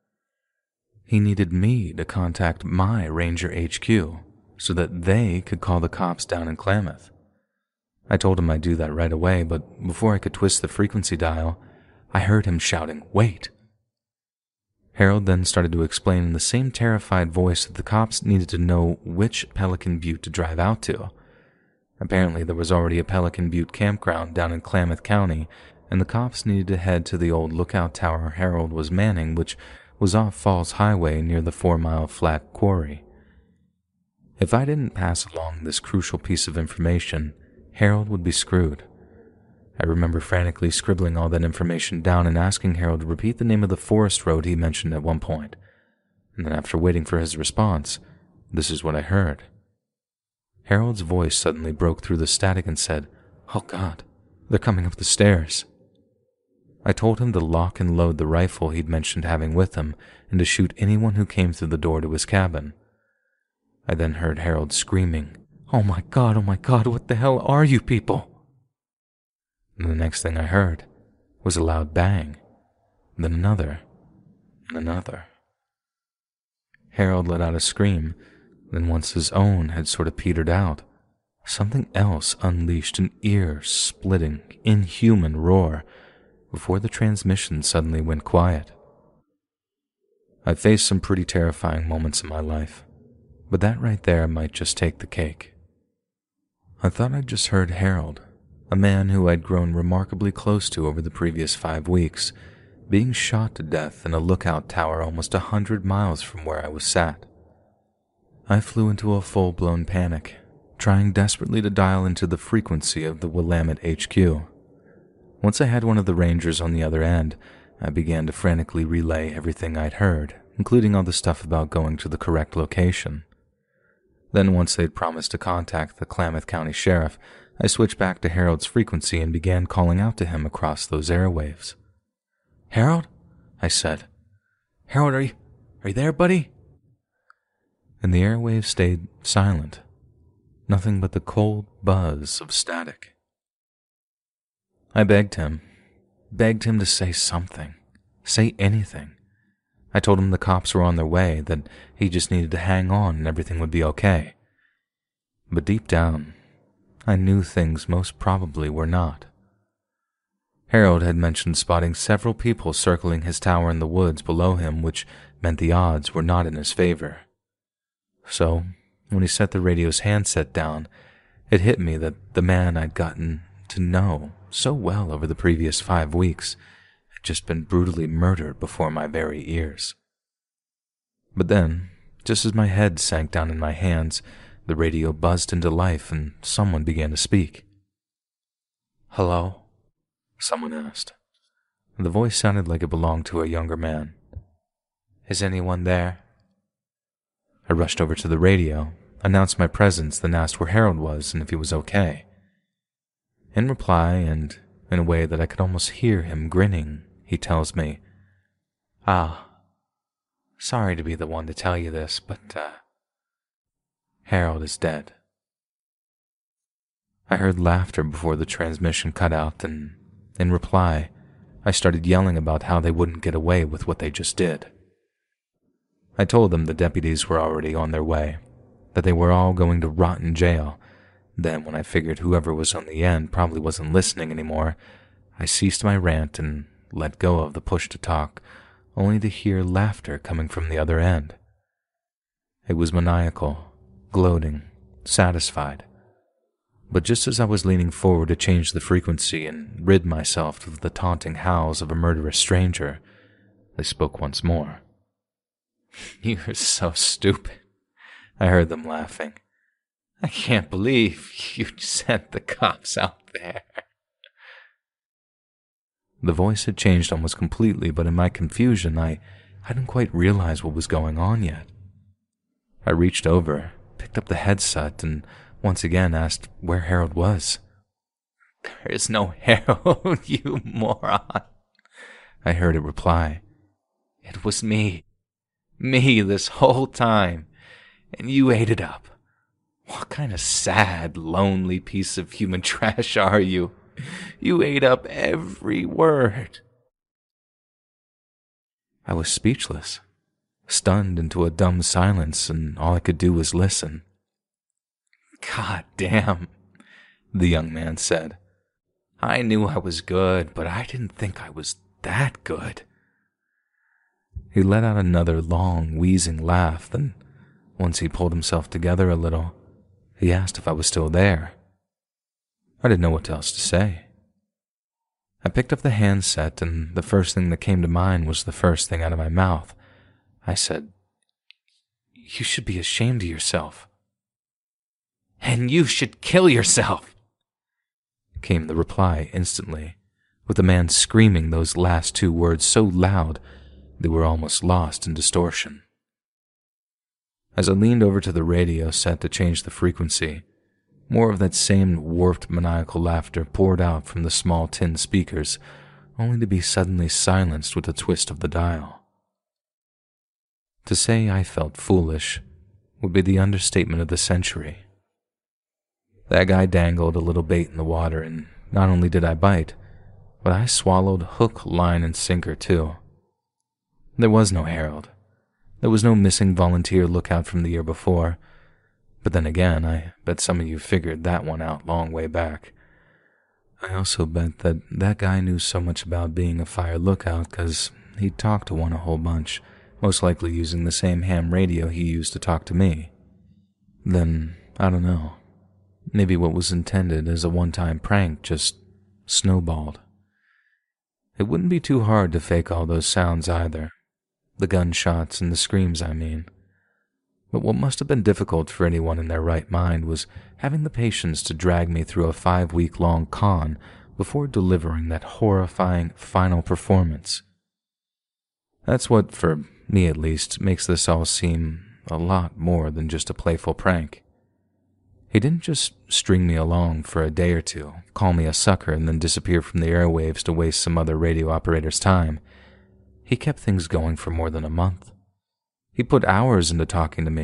He needed me to contact my Ranger HQ so that they could call the cops down in Klamath. I told him I'd do that right away, but before I could twist the frequency dial, I heard him shouting, "Wait!" Harold then started to explain in the same terrified voice that the cops needed to know which Pelican Butte to drive out to. Apparently there was already a Pelican Butte campground down in Klamath County, and the cops needed to head to the old lookout tower Harold was manning, which was off Falls Highway near the 4-mile flat quarry. If I didn't pass along this crucial piece of information, Harold would be screwed. I remember frantically scribbling all that information down and asking Harold to repeat the name of the forest road he mentioned at one point. And then after waiting for his response, this is what I heard. Harold's voice suddenly broke through the static and said, "Oh God, they're coming up the stairs." I told him to lock and load the rifle he'd mentioned having with him and to shoot anyone who came through the door to his cabin. I then heard Harold screaming, oh my God, what the hell are you people?" And the next thing I heard was a loud bang, then another, and another. Harold let out a scream, then once his own had sort of petered out, something else unleashed an ear-splitting, inhuman roar before the transmission suddenly went quiet. I've faced some pretty terrifying moments in my life, but that right there might just take the cake. I thought I'd just heard Harold, a man who I'd grown remarkably close to over the previous 5 weeks, being shot to death in a lookout tower almost 100 miles from where I was sat. I flew into a full-blown panic, trying desperately to dial into the frequency of the Willamette HQ. Once I had one of the Rangers on the other end, I began to frantically relay everything I'd heard, including all the stuff about going to the correct location. Then once they'd promised to contact the Klamath County Sheriff, I switched back to Harold's frequency and began calling out to him across those airwaves. "Harold?" I said. "Harold, are you there, buddy?" and the airwaves stayed silent. Nothing but the cold buzz of static. I begged him to say something, say anything. I told him the cops were on their way, that he just needed to hang on and everything would be okay. But deep down, I knew things most probably were not. Harold had mentioned spotting several people circling his tower in the woods below him, which meant the odds were not in his favor. So, when he set the radio's handset down, it hit me that the man I'd gotten to know so well over the previous 5 weeks had just been brutally murdered before my very ears. But then, just as my head sank down in my hands, the radio buzzed into life and someone began to speak. "Hello?" someone asked. The voice sounded like it belonged to a younger man. "Is anyone there?" I rushed over to the radio, announced my presence, then asked where Harold was and if he was okay. In reply, and in a way that I could almost hear him grinning, he tells me, sorry to be the one to tell you this, but, Harold is dead." I heard laughter before the transmission cut out, and in reply, I started yelling about how they wouldn't get away with what they just did. I told them the deputies were already on their way, that they were all going to rot in jail. Then, when I figured whoever was on the end probably wasn't listening anymore, I ceased my rant and let go of the push to talk, only to hear laughter coming from the other end. It was maniacal, gloating, satisfied. But just as I was leaning forward to change the frequency and rid myself of the taunting howls of a murderous stranger, they spoke once more. "You're so stupid," I heard them laughing. "I can't believe you sent the cops out there." The voice had changed almost completely, but in my confusion, I hadn't quite realized what was going on yet. I reached over, picked up the headset, and once again asked where Harold was. "There is no Harold, you moron," I heard it reply. "It was me this whole time, and you ate it up. What kind of sad, lonely piece of human trash are you? You ate up every word." I was speechless, stunned into a dumb silence, and all I could do was listen. "God damn," the young man said. "I knew I was good, but I didn't think I was that good." He let out another long, wheezing laugh, then, once he pulled himself together a little, he asked if I was still there. I didn't know what else to say. I picked up the handset, and the first thing that came to mind was the first thing out of my mouth. I said, "You should be ashamed of yourself." "And you should kill yourself," came the reply instantly, with the man screaming those last 2 words so loud they were almost lost in distortion. As I leaned over to the radio set to change the frequency, more of that same warped maniacal laughter poured out from the small tin speakers, only to be suddenly silenced with a twist of the dial. To say I felt foolish would be the understatement of the century. That guy dangled a little bait in the water, and not only did I bite, but I swallowed hook, line, and sinker too. There was no Harold. There was no missing volunteer lookout from the year before. But then again, I bet some of you figured that one out long way back. I also bet that guy knew so much about being a fire lookout because he talked to one a whole bunch, most likely using the same ham radio he used to talk to me. Then, I don't know. Maybe what was intended as a one-time prank just snowballed. It wouldn't be too hard to fake all those sounds either. The gunshots and the screams, I mean. But what must have been difficult for anyone in their right mind was having the patience to drag me through a 5-week-long con before delivering that horrifying final performance. That's what, for me at least, makes this all seem a lot more than just a playful prank. He didn't just string me along for a day or two, call me a sucker, and then disappear from the airwaves to waste some other radio operator's time. He kept things going for more than a month. He put hours into talking to me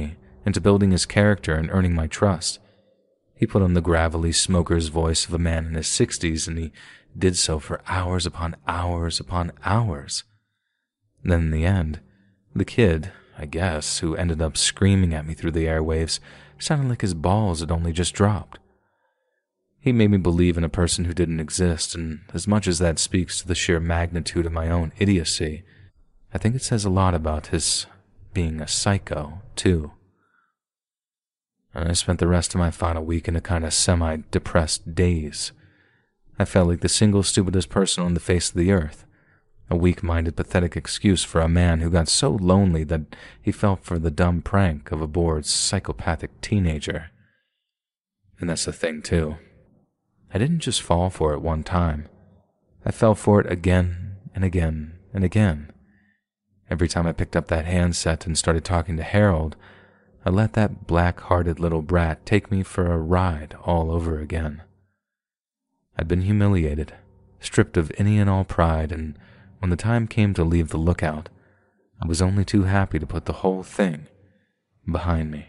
into building his character and earning my trust. He put on the gravelly smoker's voice of a man in his 60s, and he did so for hours upon hours upon hours. Then in the end, the kid, I guess, who ended up screaming at me through the airwaves, sounded like his balls had only just dropped. He made me believe in a person who didn't exist, and as much as that speaks to the sheer magnitude of my own idiocy, I think it says a lot about his being a psycho, too. And I spent the rest of my final week in a kind of semi-depressed daze. I felt like the single stupidest person on the face of the earth, a weak-minded, pathetic excuse for a man who got so lonely that he fell for the dumb prank of a bored, psychopathic teenager. And that's the thing, too. I didn't just fall for it one time. I fell for it again and again and again. Every time I picked up that handset and started talking to Harold, I let that black-hearted little brat take me for a ride all over again. I'd been humiliated, stripped of any and all pride, and when the time came to leave the lookout, I was only too happy to put the whole thing behind me.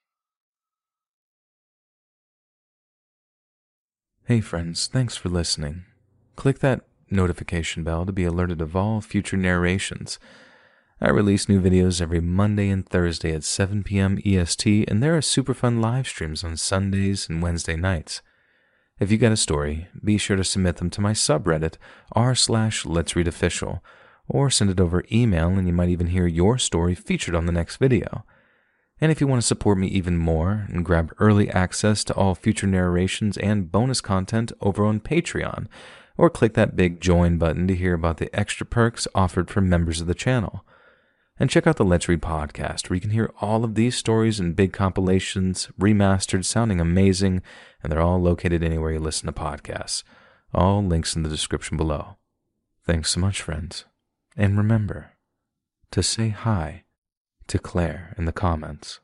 Hey friends, thanks for listening. Click that notification bell to be alerted of all future narrations. I release new videos every Monday and Thursday at 7 p.m. EST, and there are super fun live streams on Sundays and Wednesday nights. If you got a story, be sure to submit them to my subreddit, r/Let'sReadOfficial, or send it over email, and you might even hear your story featured on the next video. And if you want to support me even more and grab early access to all future narrations and bonus content over on Patreon, or click that big join button to hear about the extra perks offered for members of the channel. And check out the Let's Read podcast, where you can hear all of these stories in big compilations, remastered, sounding amazing, and they're all located anywhere you listen to podcasts. All links in the description below. Thanks so much, friends. And remember to say hi to Claire in the comments.